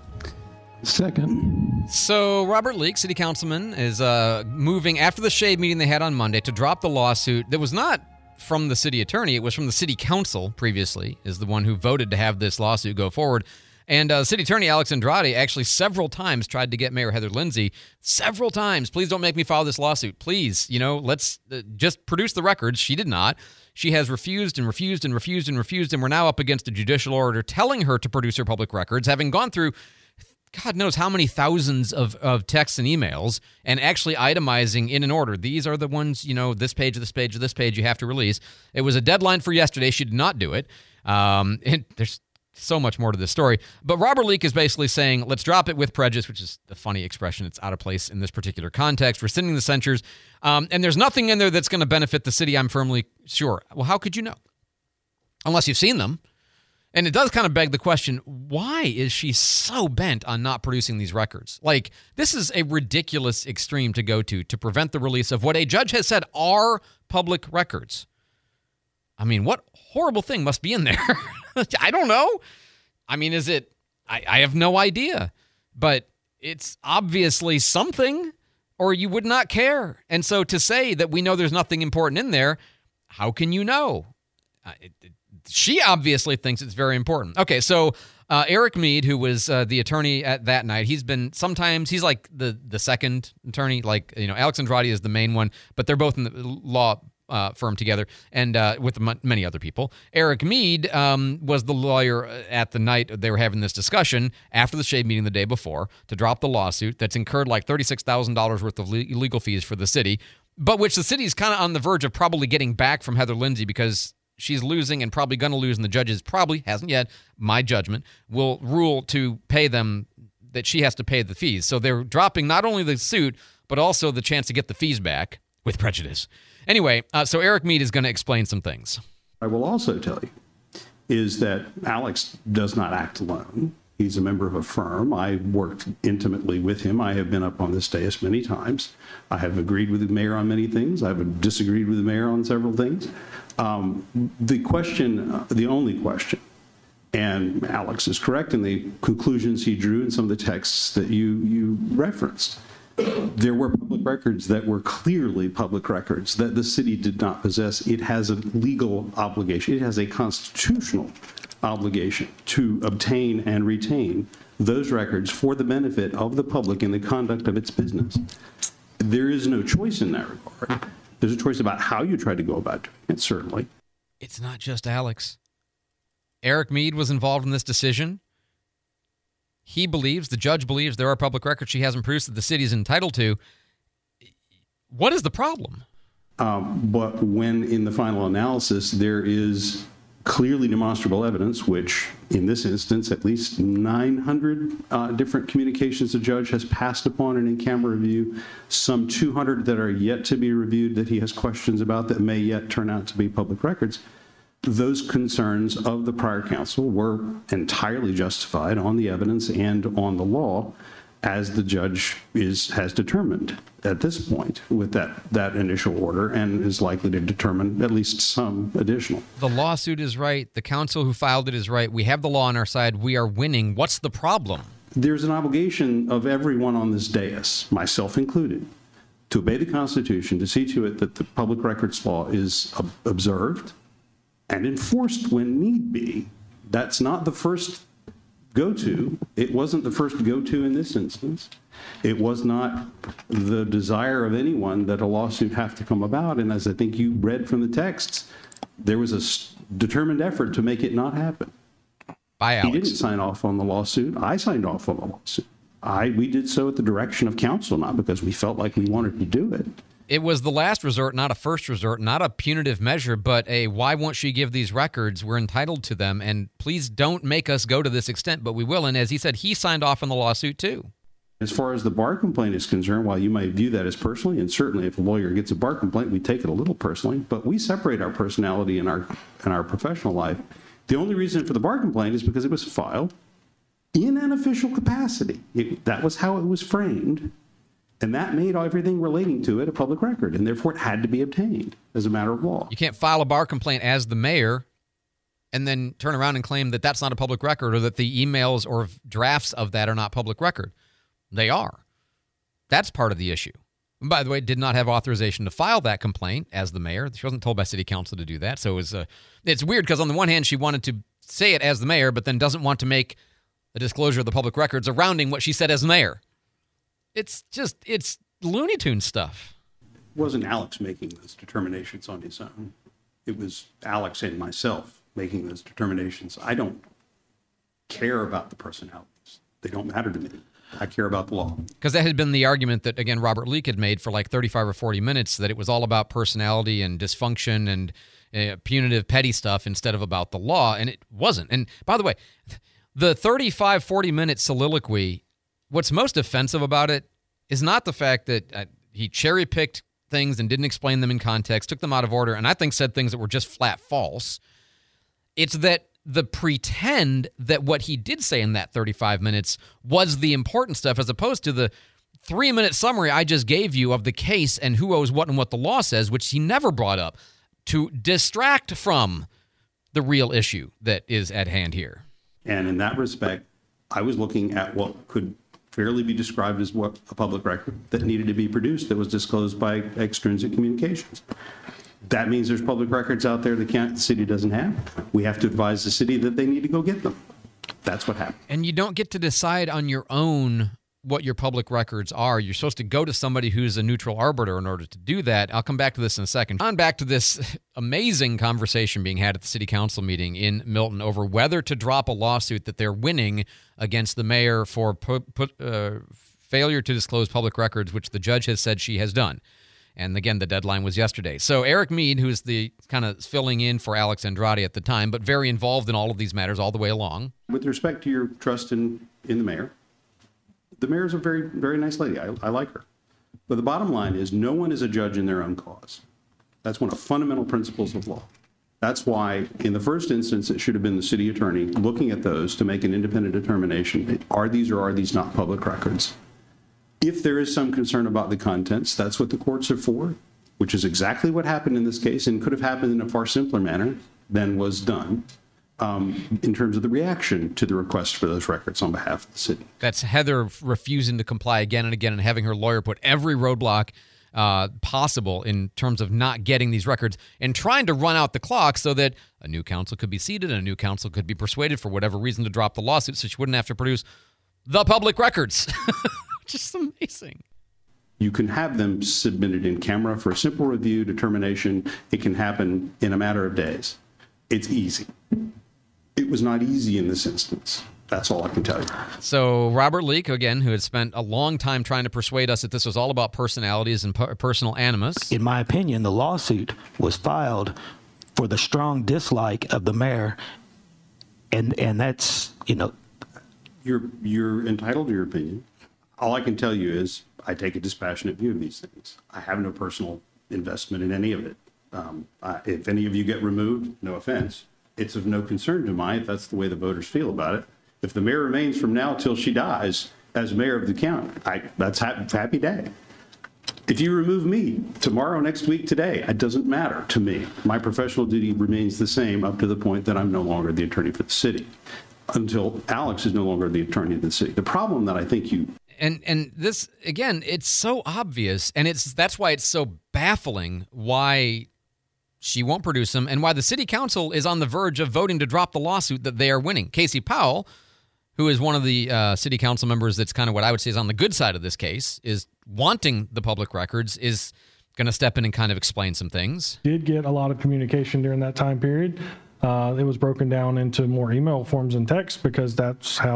Second. So Robert Leake, city councilman, is uh, moving after the shade meeting they had on Monday to drop the lawsuit that was not from the city attorney. It was from the city council previously, is the one who voted to have this lawsuit go forward. And uh, city attorney Alex Andrade actually several times tried to get Mayor Heather Lindsay, several times, please don't make me file this lawsuit. Please, you know, let's uh, just produce the records. She did not. She has refused and refused and refused and refused, and we're now up against a judicial order telling her to produce her public records, having gone through God knows how many thousands of, of texts and emails and actually itemizing in an order. These are the ones, you know, this page, this page, this page you have to release. It was a deadline for yesterday. She did not do it. Um, and there's so much more to this story. But Robert Leake is basically saying, let's drop it with prejudice, which is a funny expression. It's out of place in this particular context. Rescinding the censures. Um, and there's nothing in there that's going to benefit the city, I'm firmly sure. Well, how could you know? Unless you've seen them. And it does kind of beg the question, why is she so bent on not producing these records? Like, this is a ridiculous extreme to go to to prevent the release of what a judge has said are public records. I mean, what horrible thing must be in there? I don't know. I mean, is it? I, I have no idea. But it's obviously something, or you would not care. And so to say that we know there's nothing important in there, how can you know? Uh, it, it, She obviously thinks it's very important. Okay, so uh, Eric Mead, who was uh, the attorney at that night, he's been sometimes, he's like the, the second attorney, like, you know, Alex Andrade is the main one, but they're both in the law uh, firm together and uh, with m- many other people. Eric Mead um, was the lawyer at the night they were having this discussion after the shade meeting the day before to drop the lawsuit that's incurred like thirty-six thousand dollars worth of le- legal fees for the city, but which the city's kind of on the verge of probably getting back from Heather Lindsay because she's losing and probably going to lose, and the judges probably, hasn't yet, my judgment, will rule to pay them, that she has to pay the fees. So they're dropping not only the suit, but also the chance to get the fees back with prejudice. Anyway, uh, so Eric Mead is going to explain some things. I will also tell you is that Alex does not act alone. He's a member of a firm. I worked intimately with him. I have been up on this dais many times. I have agreed with the mayor on many things. I've disagreed with the mayor on several things. Um, the question, uh, the only question, and Alex is correct in the conclusions he drew in some of the texts that you, you referenced. There were public records that were clearly public records that the city did not possess. It has a legal obligation. It has a constitutional obligation to obtain and retain those records for the benefit of the public in the conduct of its business. There is no choice in that regard. There's a choice about how you try to go about doing it, certainly. It's not just Alex. Eric Mead was involved in this decision. He believes, the judge believes, there are public records she hasn't produced that the city is entitled to. What is the problem? Um, but when in the final analysis, there is clearly demonstrable evidence, which in this instance, at least nine hundred uh, different communications the judge has passed upon an in-camera review, some two hundred that are yet to be reviewed that he has questions about that may yet turn out to be public records. Those concerns of the prior council were entirely justified on the evidence and on the law, as the judge is has determined at this point with that, that initial order, and is likely to determine at least some additional. The lawsuit is right. The council who filed it is right. We have the law on our side. We are winning. What's the problem? There's an obligation of everyone on this dais, myself included, to obey the Constitution, to see to it that the public records law is ob- observed and enforced when need be. That's not the first go-to. It wasn't the first go-to in this instance. It was not the desire of anyone that a lawsuit have to come about. And as I think you read from the texts, there was a determined effort to make it not happen. By Alex. He didn't sign off on the lawsuit. I signed off on the lawsuit. I we did so at the direction of council, not because we felt like we wanted to do it. It was the last resort, not a first resort, not a punitive measure, but a why won't she give these records? We're entitled to them, and please don't make us go to this extent, but we will. And as he said, he signed off on the lawsuit too. As far as the bar complaint is concerned, while you might view that as personally, and certainly if a lawyer gets a bar complaint, we take it a little personally, but we separate our personality and our and our professional life. The only reason for the bar complaint is because it was filed in an official capacity. It, that was how it was framed. And that made everything relating to it a public record, and therefore it had to be obtained as a matter of law. You can't file a bar complaint as the mayor and then turn around and claim that that's not a public record or that the emails or drafts of that are not public record. They are. That's part of the issue. And by the way, did not have authorization to file that complaint as the mayor. She wasn't told by city council to do that. So it was, uh, it's weird because on the one hand, she wanted to say it as the mayor, but then doesn't want to make a disclosure of the public records surrounding what she said as the mayor. It's just, it's Looney Tunes stuff. It wasn't Alex making those determinations on his own. It was Alex and myself making those determinations. I don't care about the personalities. They don't matter to me. I care about the law. Because that had been the argument that, again, Robert Leake had made for like thirty-five or forty minutes, that it was all about personality and dysfunction and uh, punitive, petty stuff instead of about the law, and it wasn't. And by the way, the thirty-five, forty-minute soliloquy, what's most offensive about it is not the fact that uh, he cherry-picked things and didn't explain them in context, took them out of order, and I think said things that were just flat false. It's that the pretend that what he did say in that thirty-five minutes was the important stuff, as opposed to the three-minute summary I just gave you of the case and who owes what and what the law says, which he never brought up, to distract from the real issue that is at hand here. And in that respect, I was looking at what could fairly be described as what a public record that needed to be produced that was disclosed by extrinsic communications. That means there's public records out there that can't, the city doesn't have. We have to advise the city that they need to go get them. That's what happened. And you don't get to decide on your own what your public records are. You're supposed to go to somebody who's a neutral arbiter in order to do that. I'll come back to this in a second. On back to this amazing conversation being had at the city council meeting in Milton over whether to drop a lawsuit that they're winning against the mayor for put, put, uh, failure to disclose public records, which the judge has said she has done. And again, the deadline was yesterday. So Eric Mead, who's the kind of filling in for Alex Andrade at the time, but very involved in all of these matters all the way along. With respect to your trust in, in the mayor, the mayor's a very, very nice lady. I, I like her. But the bottom line is no one is a judge in their own cause. That's one of the fundamental principles of law. That's why, in the first instance, it should have been the city attorney looking at those to make an independent determination. Are these or are these not public records? If there is some concern about the contents, that's what the courts are for, which is exactly what happened in this case and could have happened in a far simpler manner than was done um, in terms of the reaction to the request for those records on behalf of the city. That's Heather refusing to comply again and again and having her lawyer put every roadblock uh, possible in terms of not getting these records and trying to run out the clock so that a new council could be seated and a new council could be persuaded for whatever reason to drop the lawsuit so she wouldn't have to produce the public records. Just amazing. You can have them submitted in camera for a simple review determination. It can happen in a matter of days. It's easy. It was not easy in this instance. That's all I can tell you. So Robert Leake, again, who had spent a long time trying to persuade us that this was all about personalities and per- personal animus. In my opinion, the lawsuit was filed for the strong dislike of the mayor, and and that's, you know. You're, you're entitled to your opinion. All I can tell you is I take a dispassionate view of these things. I have no personal investment in any of it. Um, I, if any of you get removed, no offense, it's of no concern to mine if that's the way the voters feel about it. If the mayor remains from now till she dies as mayor of the county, I, that's ha- happy day. If you remove me tomorrow, next week, today, it doesn't matter to me. My professional duty remains the same up to the point that I'm no longer the attorney for the city, until Alex is no longer the attorney of the city. The problem that I think you And and this, again, it's so obvious, and it's that's why it's so baffling why she won't produce them and why the city council is on the verge of voting to drop the lawsuit that they are winning. Casey Powell, who is one of the uh, city council members that's kind of what I would say is on the good side of this case, is wanting the public records, is going to step in and kind of explain some things. Did get a lot of communication during that time period. Uh, it was broken down into more email forms and text because that's how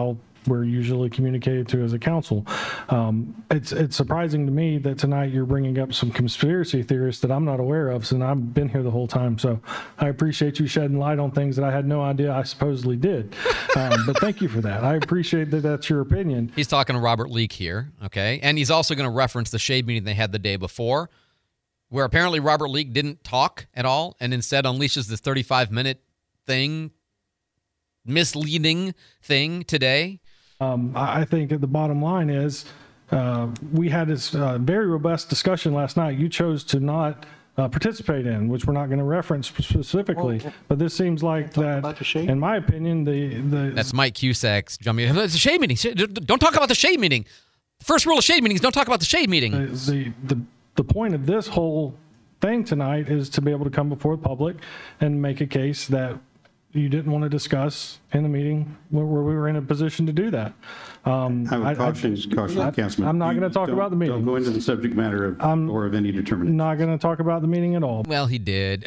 we're usually communicated to as a council. Um, it's it's surprising to me that tonight you're bringing up some conspiracy theorists that I'm not aware of, since I've been here the whole time. So I appreciate you shedding light on things that I had no idea I supposedly did. Um, but thank you for that. I appreciate that that's your opinion. He's talking to Robert Leake here, okay? And he's also going to reference the shade meeting they had the day before, where apparently Robert Leake didn't talk at all and instead unleashes this thirty-five minute thing, misleading thing today. Um, I I think at the bottom line is uh, we had this uh, very robust discussion last night. You chose to not uh, participate in, which we're not going to reference specifically. Well, but this seems like that, about the shade? in my opinion, the the That's Mike Cusack's jumping. It's a shade meeting. Don't talk about the shade meeting. The first rule of shade meetings: don't talk about the shade meeting. the, the the the point of this whole thing tonight is to be able to come before the public and make a case that you didn't want to discuss in the meeting where, where we were in a position to do that. Um, I would caution, caution I- Councilman. I'm not you gonna talk don't- about the meeting. Don't go into the subject matter of, or of any determination. not going to talk about the meeting at all. Well, he did.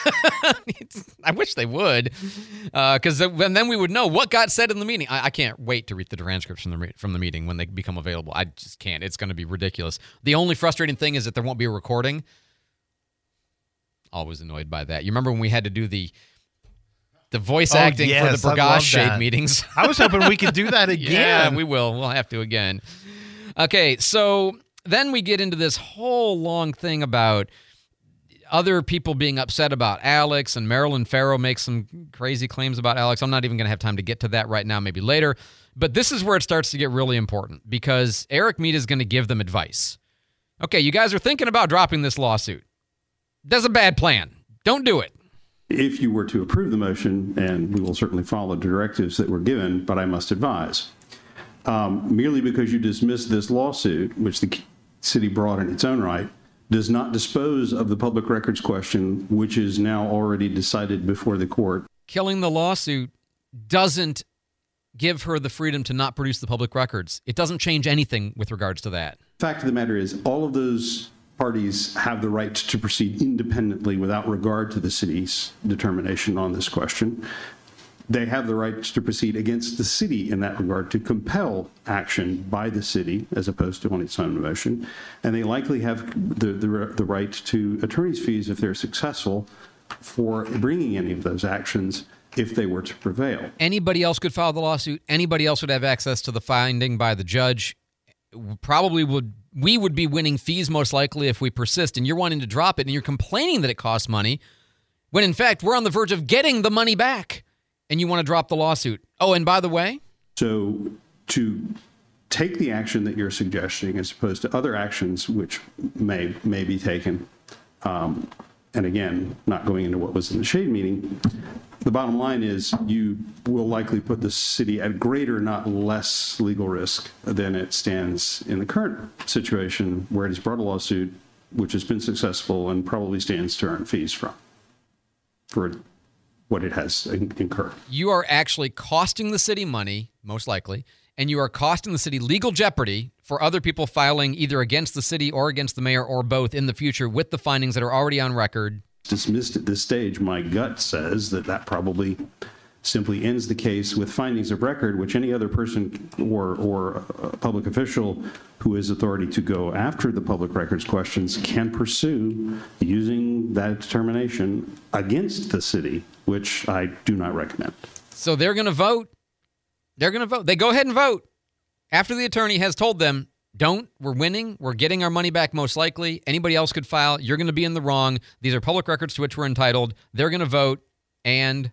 I wish they would, because then then we would know what got said in the meeting. I, I can't wait to read the transcripts from the re- from the meeting when they become available. I just can't. It's going to be ridiculous. The only frustrating thing is that there won't be a recording. Always annoyed by that. You remember when we had to do the the voice Oh, acting yes, for I the love Burgage shade that. meetings? I was hoping we could do that again. Yeah, we will. We'll have to again. Okay, so then we get into this whole long thing about other people being upset about Alex, and Marilyn Farrow makes some crazy claims about Alex. I'm not even going to have time to get to that right now, maybe later. But this is where it starts to get really important, because Eric Mead is going to give them advice. Okay, you guys are thinking about dropping this lawsuit. That's a bad plan. Don't do it. If you were to approve the motion, and we will certainly follow the directives that were given, but I must advise, um, merely because you dismiss this lawsuit, which the city brought in its own right, does not dispose of the public records question, which is now already decided before the court. Killing the lawsuit doesn't give her the freedom to not produce the public records. It doesn't change anything with regards to that. Fact of the matter is, all of those parties have the right to proceed independently without regard to the city's determination on this question. They have the right to proceed against the city in that regard, to compel action by the city as opposed to on its own motion. And they likely have the, the, the right to attorney's fees if they're successful for bringing any of those actions if they were to prevail. Anybody else could file the lawsuit. Anybody else would have access to the finding by the judge. Probably would we would be winning fees most likely if we persist, and you're wanting to drop it and you're complaining that it costs money when in fact we're on the verge of getting the money back and you want to drop the lawsuit. Oh, and by the way, so to take the action that you're suggesting as opposed to other actions which may may be taken, um, and again, not going into what was in the shade meeting, the bottom line is you will likely put the city at greater, not less, legal risk than it stands in the current situation where it has brought a lawsuit which has been successful and probably stands to earn fees from for what it has incurred. You are actually costing the city money, most likely, and you are costing the city legal jeopardy for other people filing either against the city or against the mayor or both in the future with the findings that are already on record. Dismissed at this stage, my gut says that that probably simply ends the case with findings of record, which any other person or, or a public official who has authority to go after the public records questions can pursue using that determination against the city, which I do not recommend. So they're going to vote. They're going to vote. They go ahead and vote after the attorney has told them, don't, we're winning, we're getting our money back most likely. Anybody else could file. You're going to be in the wrong. These are public records to which we're entitled. They're going to vote, and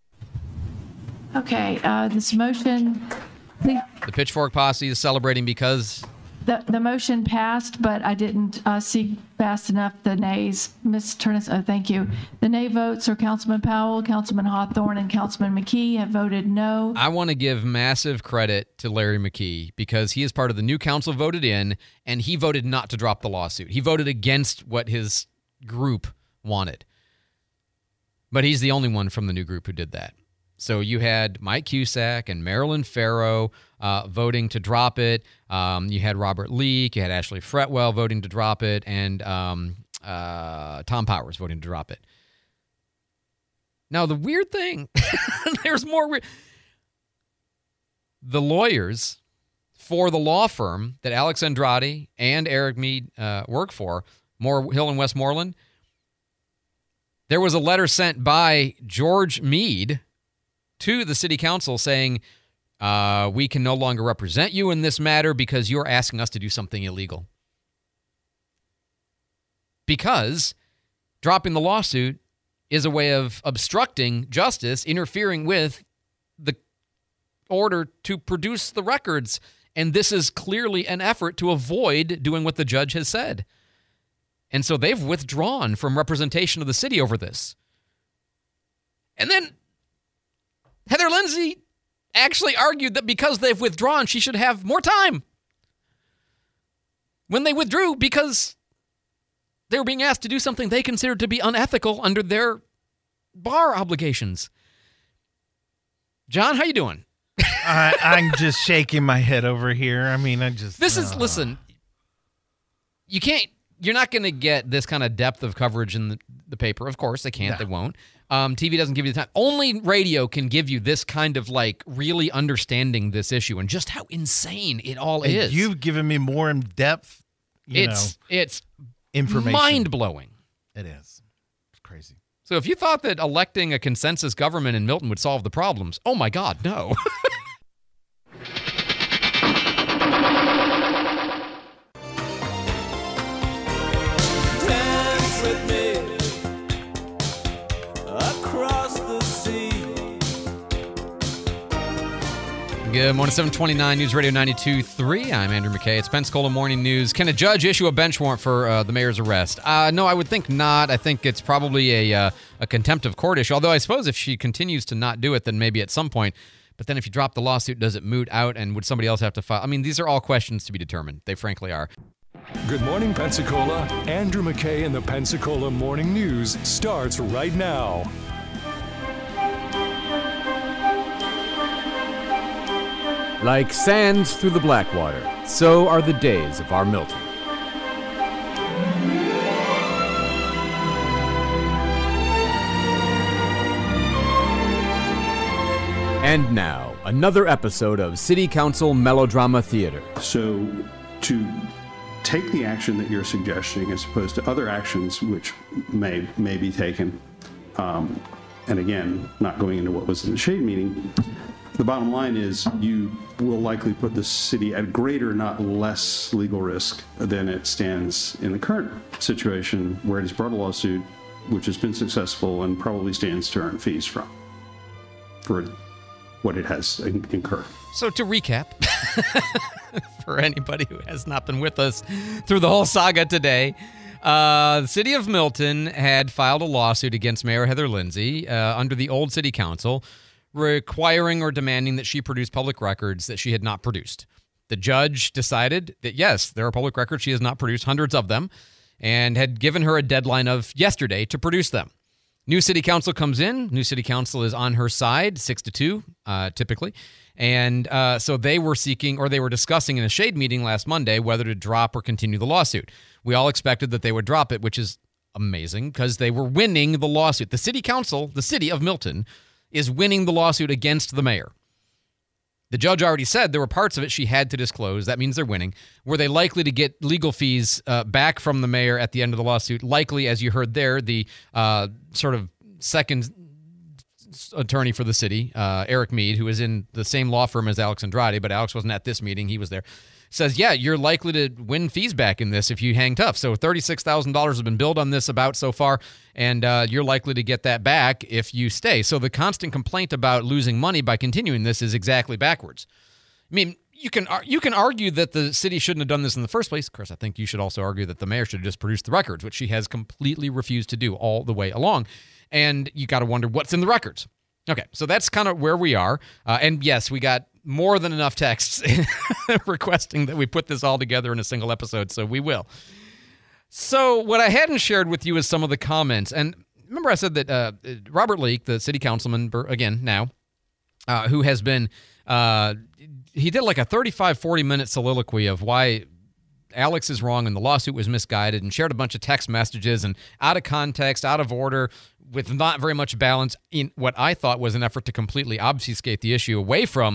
Okay, uh, this motion, the, the Pitchfork Posse is celebrating because the the motion passed, but I didn't uh, see fast enough the nays. Miz Turnus, oh, thank you. The nay votes are Councilman Powell, Councilman Hawthorne, and Councilman McKee have voted no. I want to give massive credit to Larry McKee because he is part of the new council voted in, and he voted not to drop the lawsuit. He voted against what his group wanted. But he's the only one from the new group who did that. So you had Mike Cusack and Marilyn Farrow uh, voting to drop it. Um, you had Robert Leake. You had Ashley Fretwell voting to drop it. And um, uh, Tom Powers voting to drop it. Now, the weird thing, there's more weird. the lawyers for the law firm that Alex Andrade and Eric Mead uh, work for, Moore, Hill and Westmoreland, there was a letter sent by George Mead to the city council saying, uh, we can no longer represent you in this matter because you're asking us to do something illegal. Because dropping the lawsuit is a way of obstructing justice, interfering with the order to produce the records. And this is clearly an effort to avoid doing what the judge has said. And so they've withdrawn from representation of the city over this. And then Heather Lindsay actually argued that because they've withdrawn, she should have more time. When they withdrew because they were being asked to do something they considered to be unethical under their bar obligations. John, how you doing? I, I'm just shaking my head over here. I mean, I just... This is, uh. listen, you can't, you're not going to get this kind of depth of coverage in the, the paper. Of course, they can't, No. they won't. Um, T V doesn't give you the time. Only radio can give you this kind of, like, really understanding this issue and just how insane it all And is. You've given me more in depth, you it's, know, it's information. mind-blowing. It is. It's crazy. So if you thought that electing a consensus government in Milton would solve the problems, oh my God, no. Dance with me across the sea. Good morning, seven twenty-nine News Radio ninety-two point three. I'm Andrew McKay. It's Pensacola Morning News. Can a judge issue a bench warrant for uh, the mayor's arrest? Uh, no, I would think not. I think it's probably a uh, a contempt of court issue. Although I suppose if she continues to not do it, then maybe at some point. But then if you drop the lawsuit, does it moot out? And would somebody else have to file? I mean, these are all questions to be determined. They frankly are. Good morning, Pensacola. Andrew McKay and the Pensacola Morning News starts right now. Like sands through the Blackwater, so are the days of our Milton. And now, another episode of City Council Melodrama Theater. So to take the action that you're suggesting as opposed to other actions which may may be taken, um, and again, not going into what was in the shade meeting, the bottom line is you will likely put the city at greater, not less, legal risk than it stands in the current situation where it has brought a lawsuit which has been successful and probably stands to earn fees from for what it has in- incurred. So to recap, for anybody who has not been with us through the whole saga today, uh, the city of Milton had filed a lawsuit against Mayor Heather Lindsay uh, under the old city council, requiring or demanding that she produce public records that she had not produced. The judge decided that, yes, there are public records she has not produced, hundreds of them, and had given her a deadline of yesterday to produce them. New city council comes in. New city council is on her side, six to two, uh, typically. And uh, so they were seeking, or they were discussing in a shade meeting last Monday, whether to drop or continue the lawsuit. We all expected that they would drop it, which is amazing because they were winning the lawsuit. The city council, the city of Milton, is winning the lawsuit against the mayor. The judge already said there were parts of it she had to disclose. That means they're winning. Were they likely to get legal fees uh, back from the mayor at the end of the lawsuit? Likely, as you heard there, the uh, sort of second attorney for the city, uh, Eric Mead, who is in the same law firm as Alex Andrade, but Alex wasn't at this meeting. He was there. Says, yeah, you're likely to win fees back in this if you hang tough. So thirty-six thousand dollars has been billed on this about so far, and uh, you're likely to get that back if you stay. So the constant complaint about losing money by continuing this is exactly backwards. I mean, you can you can argue that the city shouldn't have done this in the first place. Of course, I think you should also argue that the mayor should have just produced the records, which she has completely refused to do all the way along. And you got to wonder what's in the records. Okay, so that's kind of where we are. Uh, and yes, we got more than enough texts requesting that we put this all together in a single episode, so we will. So what I hadn't shared with you is some of the comments. And remember I said that uh, Robert Leake, the city councilman, again now, uh, who has been, uh, he did like a thirty-five, forty minute soliloquy of why Alex is wrong and the lawsuit was misguided, and shared a bunch of text messages and out of context, out of order, with not very much balance in what I thought was an effort to completely obfuscate the issue away from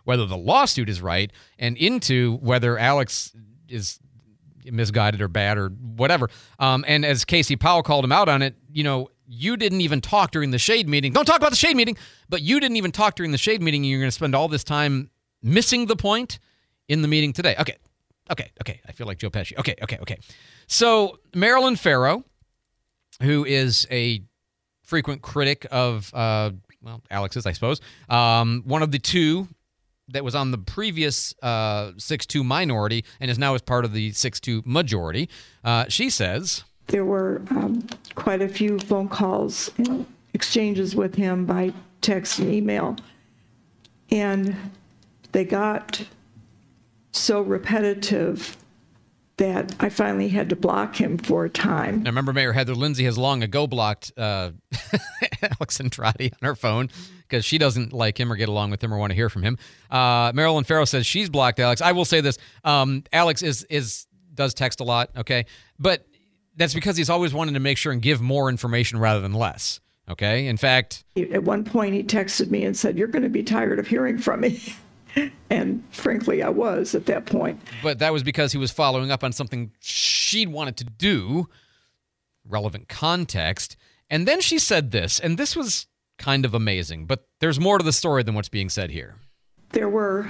whether the lawsuit is right and into whether Alex is misguided or bad or whatever. Um, and as Casey Powell called him out on it, you know, you didn't even talk during the shade meeting. Don't talk about the shade meeting, but you didn't even talk during the shade meeting. And you're going to spend all this time missing the point in the meeting today. Okay. Okay. Okay. I feel like Joe Pesci. Okay. Okay. Okay. So Marilyn Farrow, who is a frequent critic of, uh, well, Alex's, I suppose, um, one of the two that was on the previous uh, six two minority and is now as part of the six two majority. Uh, she says, there were um, quite a few phone calls and exchanges with him by text and email. And they got so repetitive that I finally had to block him for a time. Now, remember, Mayor Heather Lindsay has long ago blocked uh, Alex Andrade on her phone because she doesn't like him or get along with him or want to hear from him. Uh, Marilyn Farrow says she's blocked Alex. I will say this. Um, Alex is is does text a lot, okay? But that's because he's always wanted to make sure and give more information rather than less, okay? In fact... At one point, he texted me and said, you're going to be tired of hearing from me. And frankly, I was at that point. But that was because he was following up on something she'd wanted to do, relevant context. And then she said this, and this was kind of amazing, but there's more to the story than what's being said here. There were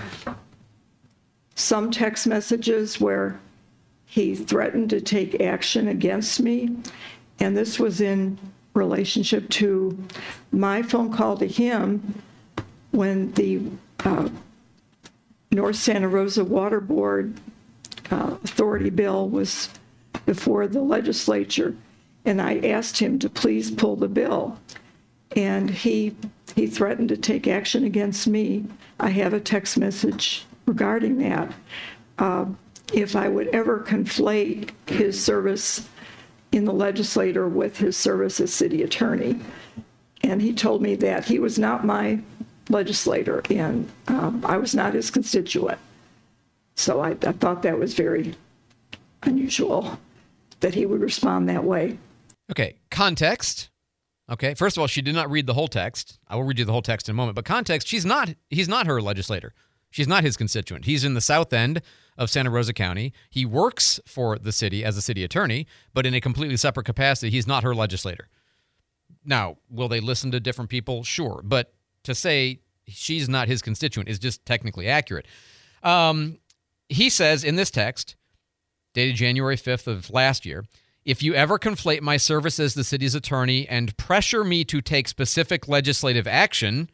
some text messages where he threatened to take action against me, and this was in relationship to my phone call to him when the uh, North Santa Rosa Water Board uh, Authority bill was before the legislature, and I asked him to please pull the bill, and he he threatened to take action against me. I have a text message regarding that. Uh, if I would ever conflate his service in the legislature with his service as city attorney, and he told me that he was not my legislator, and um, I was not his constituent. So I, I thought that was very unusual that he would respond that way. Okay, context. Okay, first of all, she did not read the whole text. I will read you the whole text in a moment. But context, she's not, he's not her legislator. She's not his constituent. He's in the south end of Santa Rosa County. He works for the city as a city attorney, but in a completely separate capacity. He's not her legislator. Now, will they listen to different people? Sure. But to say she's not his constituent is just technically accurate. Um, he says in this text, dated January fifth of last year, if you ever conflate my service as the city's attorney and pressure me to take specific legislative action,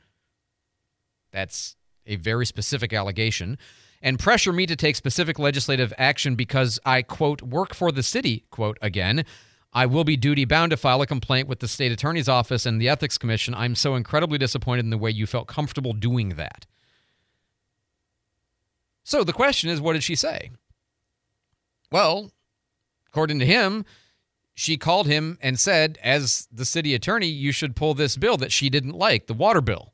that's a very specific allegation, and pressure me to take specific legislative action because I, quote, work for the city, quote, again, I will be duty-bound to file a complaint with the state attorney's office and the ethics commission. I'm so incredibly disappointed in the way you felt comfortable doing that. So the question is, what did she say? Well, according to him, she called him and said, as the city attorney, you should pull this bill that she didn't like, the water bill.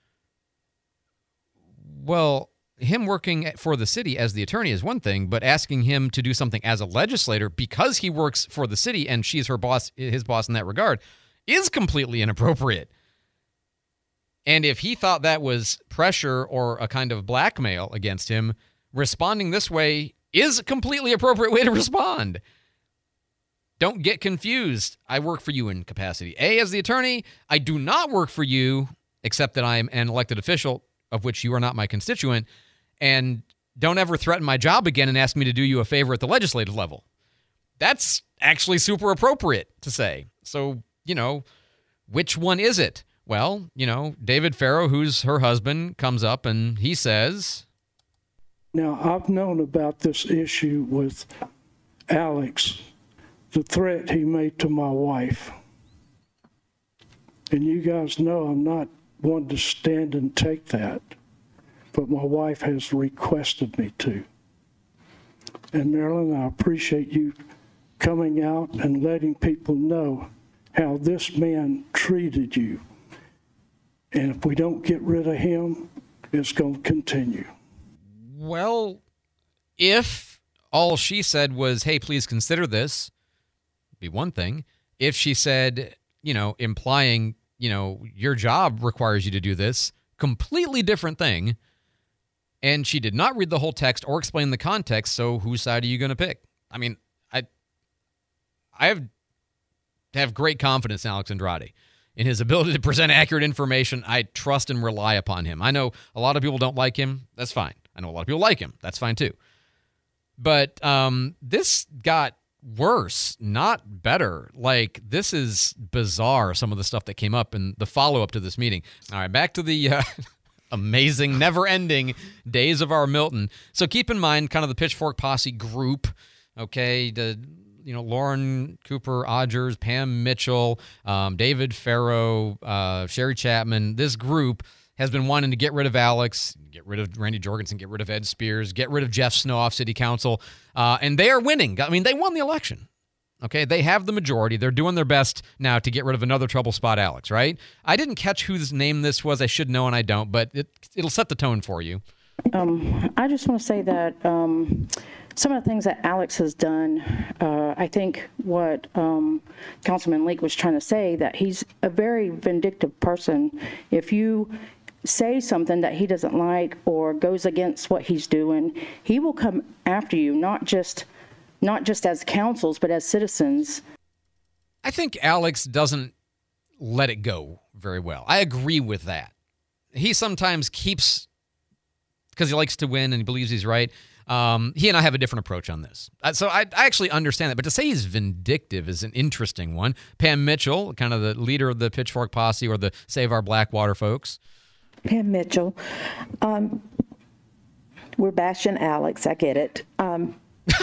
Well, him working for the city as the attorney is one thing, but asking him to do something as a legislator because he works for the city and she's her boss, his boss in that regard, is completely inappropriate. And if he thought that was pressure or a kind of blackmail against him, responding this way is a completely appropriate way to respond. Don't get confused. I work for you in capacity A as the attorney. I do not work for you, except that I am an elected official, of which you are not my constituent, and don't ever threaten my job again and ask me to do you a favor at the legislative level. That's actually super appropriate to say. So, you know, which one is it? Well, you know, David Farrow, who's her husband, comes up and he says, now, I've known about this issue with Alex, the threat he made to my wife. And you guys know I'm not one to stand and take that, but my wife has requested me to. And Marilyn, I appreciate you coming out and letting people know how this man treated you. And if we don't get rid of him, it's going to continue. Well, if all she said was, hey, please consider this, be one thing. If she said, you know, implying, you know, your job requires you to do this, completely different thing. And she did not read the whole text or explain the context, so whose side are you going to pick? I mean, I I have, have great confidence in Alex Andrade. In his ability to present accurate information. I trust and rely upon him. I know a lot of people don't like him. That's fine. I know a lot of people like him. That's fine too. But um, this got worse, not better. Like, this is bizarre, some of the stuff that came up in the follow-up to this meeting. All right, back to the uh, amazing, never-ending days of our Milton. So keep in mind kind of the Pitchfork Posse group, okay, the, you know, Lauren Cooper, Odgers, Pam Mitchell, um, David Farrow, uh, Sherry Chapman. This group has been wanting to get rid of Alex, get rid of Randy Jorgensen, get rid of Ed Spears, get rid of Jeff Snow off city council, uh, and they are winning. I mean, they won the election. Okay, they have the majority. They're doing their best now to get rid of another trouble spot, Alex, right? I didn't catch whose name this was. I should know, and I don't, but it, it'll set the tone for you. Um, I just want to say that um, some of the things that Alex has done, uh, I think what um, Councilman Leake was trying to say, that he's a very vindictive person. If you say something that he doesn't like or goes against what he's doing, he will come after you, not just not just as councils, but as citizens. I think Alex doesn't let it go very well. I agree with that. He sometimes keeps, because he likes to win and he believes he's right. Um, he and I have a different approach on this. Uh, so I, I actually understand that. But to say he's vindictive is an interesting one. Pam Mitchell, kind of the leader of the Pitchfork Posse or the Save Our Blackwater folks. Pam Mitchell. Um, we're bashing Alex. I get it. Um,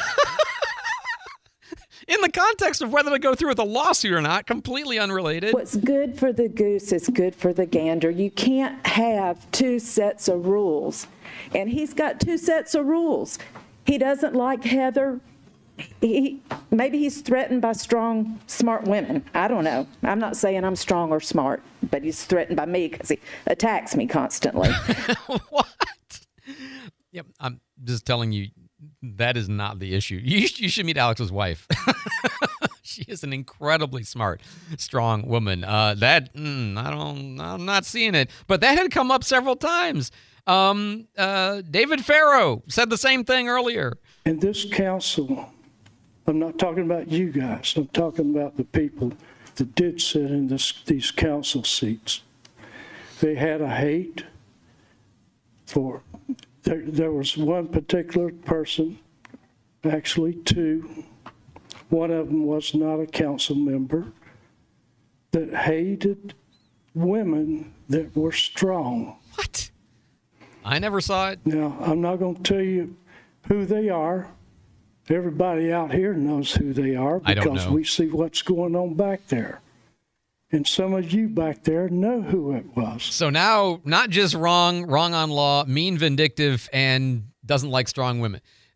In the context of whether to go through with a lawsuit or not, completely unrelated. What's good for the goose is good for the gander. You can't have two sets of rules. And he's got two sets of rules. He doesn't like Heather. He, maybe he's threatened by strong, smart women. I don't know. I'm not saying I'm strong or smart, but he's threatened by me because he attacks me constantly. What? Yep, I'm just telling you, that is not the issue. You, you should meet Alex's wife. She is an incredibly smart, strong woman. Uh, that, mm, I don't, I'm not seeing it. But that had come up several times. Um, uh, David Farrow said the same thing earlier. And this council, I'm not talking about you guys. I'm talking about the people that did sit in this, these council seats. They had a hate for, there, there was one particular person, actually two. One of them was not a council member, that hated women that were strong. What? I never saw it. Now, I'm not going to tell you who they are. Everybody out here knows who they are because we see what's going on back there. And some of you back there know who it was. So now, not just wrong, wrong on law, mean, vindictive, and doesn't like strong women.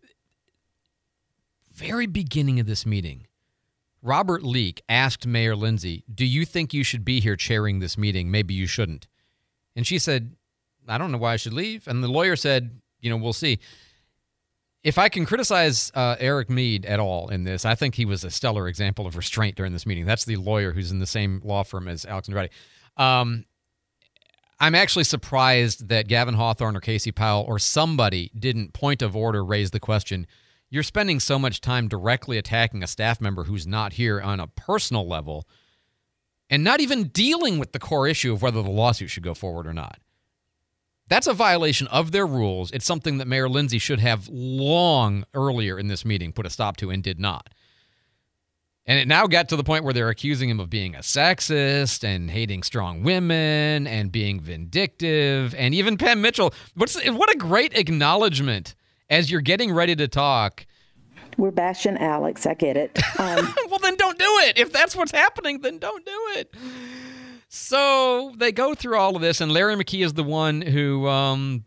Very beginning of this meeting, Robert Leake asked Mayor Lindsay, do you think you should be here chairing this meeting? Maybe you shouldn't. And she said, I don't know why I should leave. And the lawyer said, you know, we'll see. If I can criticize uh, Eric Mead at all in this, I think he was a stellar example of restraint during this meeting. That's the lawyer who's in the same law firm as Alex Andrade. Um, I'm actually surprised that Gavin Hawthorne or Casey Powell or somebody didn't, point of order, raise the question. You're spending so much time directly attacking a staff member who's not here on a personal level and not even dealing with the core issue of whether the lawsuit should go forward or not. That's a violation of their rules. It's something that Mayor Lindsay should have long earlier in this meeting put a stop to and did not. And it now got to the point where they're accusing him of being a sexist and hating strong women and being vindictive. And even Pam Mitchell, what's, what a great acknowledgement as you're getting ready to talk. We're bashing Alex. I get it. Um, well, then don't do it. If that's what's happening, then don't do it. So they go through all of this, and Larry McKee is the one who... Um,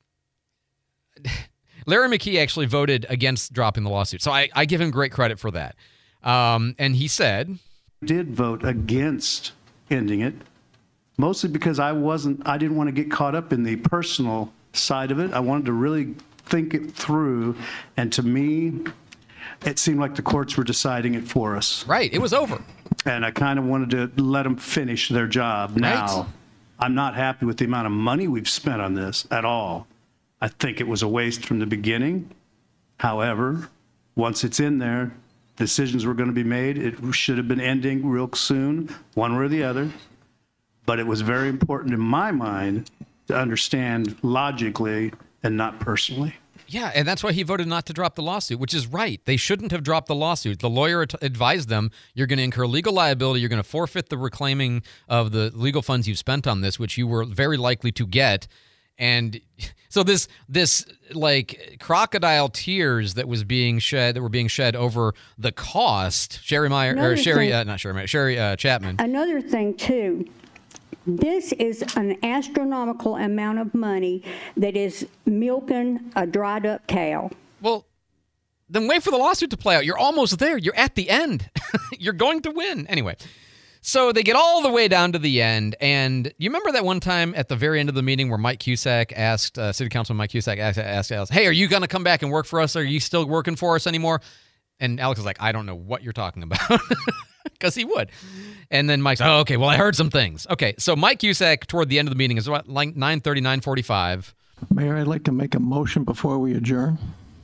Larry McKee actually voted against dropping the lawsuit. So I, I give him great credit for that. Um, and he said... did vote against ending it, mostly because I wasn't, I didn't want to get caught up in the personal side of it. I wanted to really think it through. And to me, it seemed like the courts were deciding it for us. Right. It was over. And I kind of wanted to let them finish their job. Now, right. I'm not happy with the amount of money we've spent on this at all. I think it was a waste from the beginning. However, once it's in there, decisions were going to be made. It should have been ending real soon, one way or the other. But it was very important in my mind to understand logically and not personally. Yeah, and that's why he voted not to drop the lawsuit, which is right. They shouldn't have dropped the lawsuit. The lawyer t- advised them, you're going to incur legal liability, you're going to forfeit the reclaiming of the legal funds you've spent on this, which you were very likely to get. And so this this like crocodile tears that was being shed that were being shed over the cost. Sherry Meyer Another or Sherry, thing- uh, not Sherry Meyer, Sherry uh, Chapman. Another thing too, this is an astronomical amount of money that is milking a dried up cow. Well, then wait for the lawsuit to play out. You're almost there. You're at the end. You're going to win anyway. So they get all the way down to the end, and you remember that one time at the very end of the meeting where Mike Cusack asked, uh, City Councilman Mike Cusack asked, asked Alex, hey, are you going to come back and work for us? Are you still working for us anymore? And Alex was like, I don't know what you're talking about, because he would. And then Mike's, oh, okay, well, I heard some things. Okay, so Mike Cusack, toward the end of the meeting, is about like nine thirty, nine forty-five. Mayor, I'd like to make a motion before we adjourn.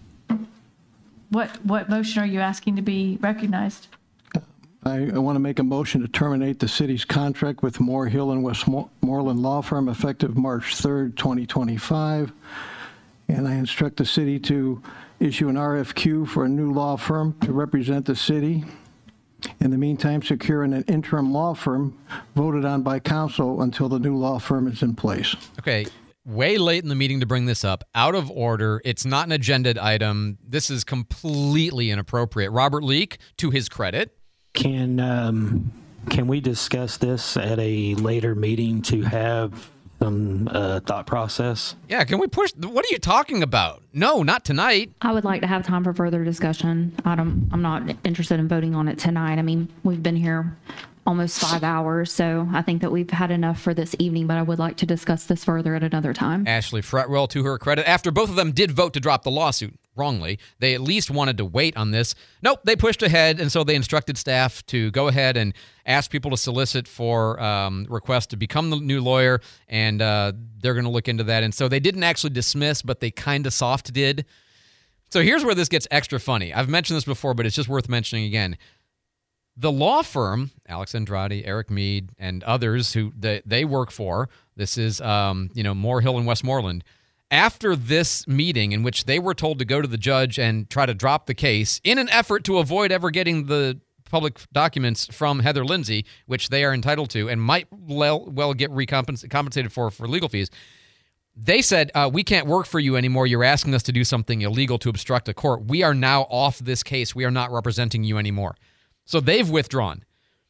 What, what motion are you asking to be recognized? I, I want to make a motion to terminate the city's contract with Moore Hill and Westmoreland Law Firm effective March third, twenty twenty-five. And I instruct the city to issue an R F Q for a new law firm to represent the city. In the meantime, secure an interim law firm voted on by council until the new law firm is in place. Okay. Way late in the meeting to bring this up. Out of order. It's not an agenda item. This is completely inappropriate. Robert Leake, to his credit, Can um, can we discuss this at a later meeting to have some uh, thought process? Yeah, can we push? What are you talking about? No, not tonight. I would like to have time for further discussion. I don't, I'm not interested in voting on it tonight. I mean, we've been here almost five hours, so I think that we've had enough for this evening, but I would like to discuss this further at another time. Ashley Fretwell, to her credit, after both of them did vote to drop the lawsuit wrongly, they at least wanted to wait on this. Nope, they pushed ahead, and so they instructed staff to go ahead and ask people to solicit for um, requests to become the new lawyer, and uh, they're going to look into that. And so they didn't actually dismiss, but they kind of soft did. So here's where this gets extra funny. I've mentioned this before, but it's just worth mentioning again. The law firm, Alex Andrade, Eric Mead, and others who they, they work for, this is um, you know Moore Hill and Westmoreland, after this meeting in which they were told to go to the judge and try to drop the case in an effort to avoid ever getting the public documents from Heather Lindsay, which they are entitled to and might well, well get recompens- compensated for for legal fees, they said, uh, we can't work for you anymore. You're asking us to do something illegal to obstruct a court. We are now off this case. We are not representing you anymore. So they've withdrawn.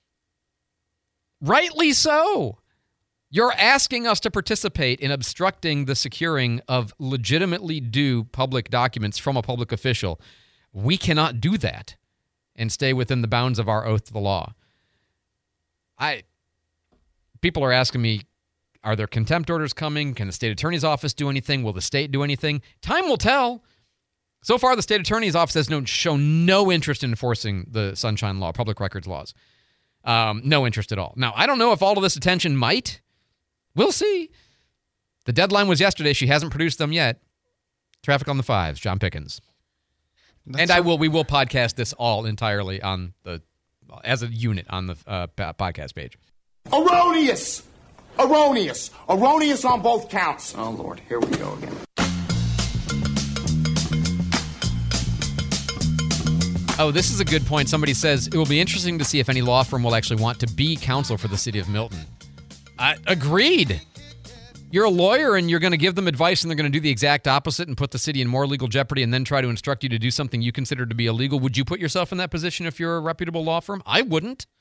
Rightly so. You're asking us to participate in obstructing the securing of legitimately due public documents from a public official. We cannot do that and stay within the bounds of our oath to the law. I. People are asking me, are there contempt orders coming? Can the state attorney's office do anything? Will the state do anything? Time will tell. So far, the state attorney's office has no, shown no interest in enforcing the Sunshine Law, public records laws. Um, no interest at all. Now, I don't know if all of this attention might. We'll see. The deadline was yesterday. She hasn't produced them yet. Traffic on the Fives, John Pickens. That's and I will. We will podcast this all entirely on the as a unit on the uh, podcast page. Erroneous, erroneous, erroneous on both counts. Oh Lord, here we go again. Oh, this is a good point. Somebody says, it will be interesting to see if any law firm will actually want to be counsel for the city of Milton. I agreed. You're a lawyer and you're going to give them advice and they're going to do the exact opposite and put the city in more legal jeopardy and then try to instruct you to do something you consider to be illegal. Would you put yourself in that position if you're a reputable law firm? I wouldn't.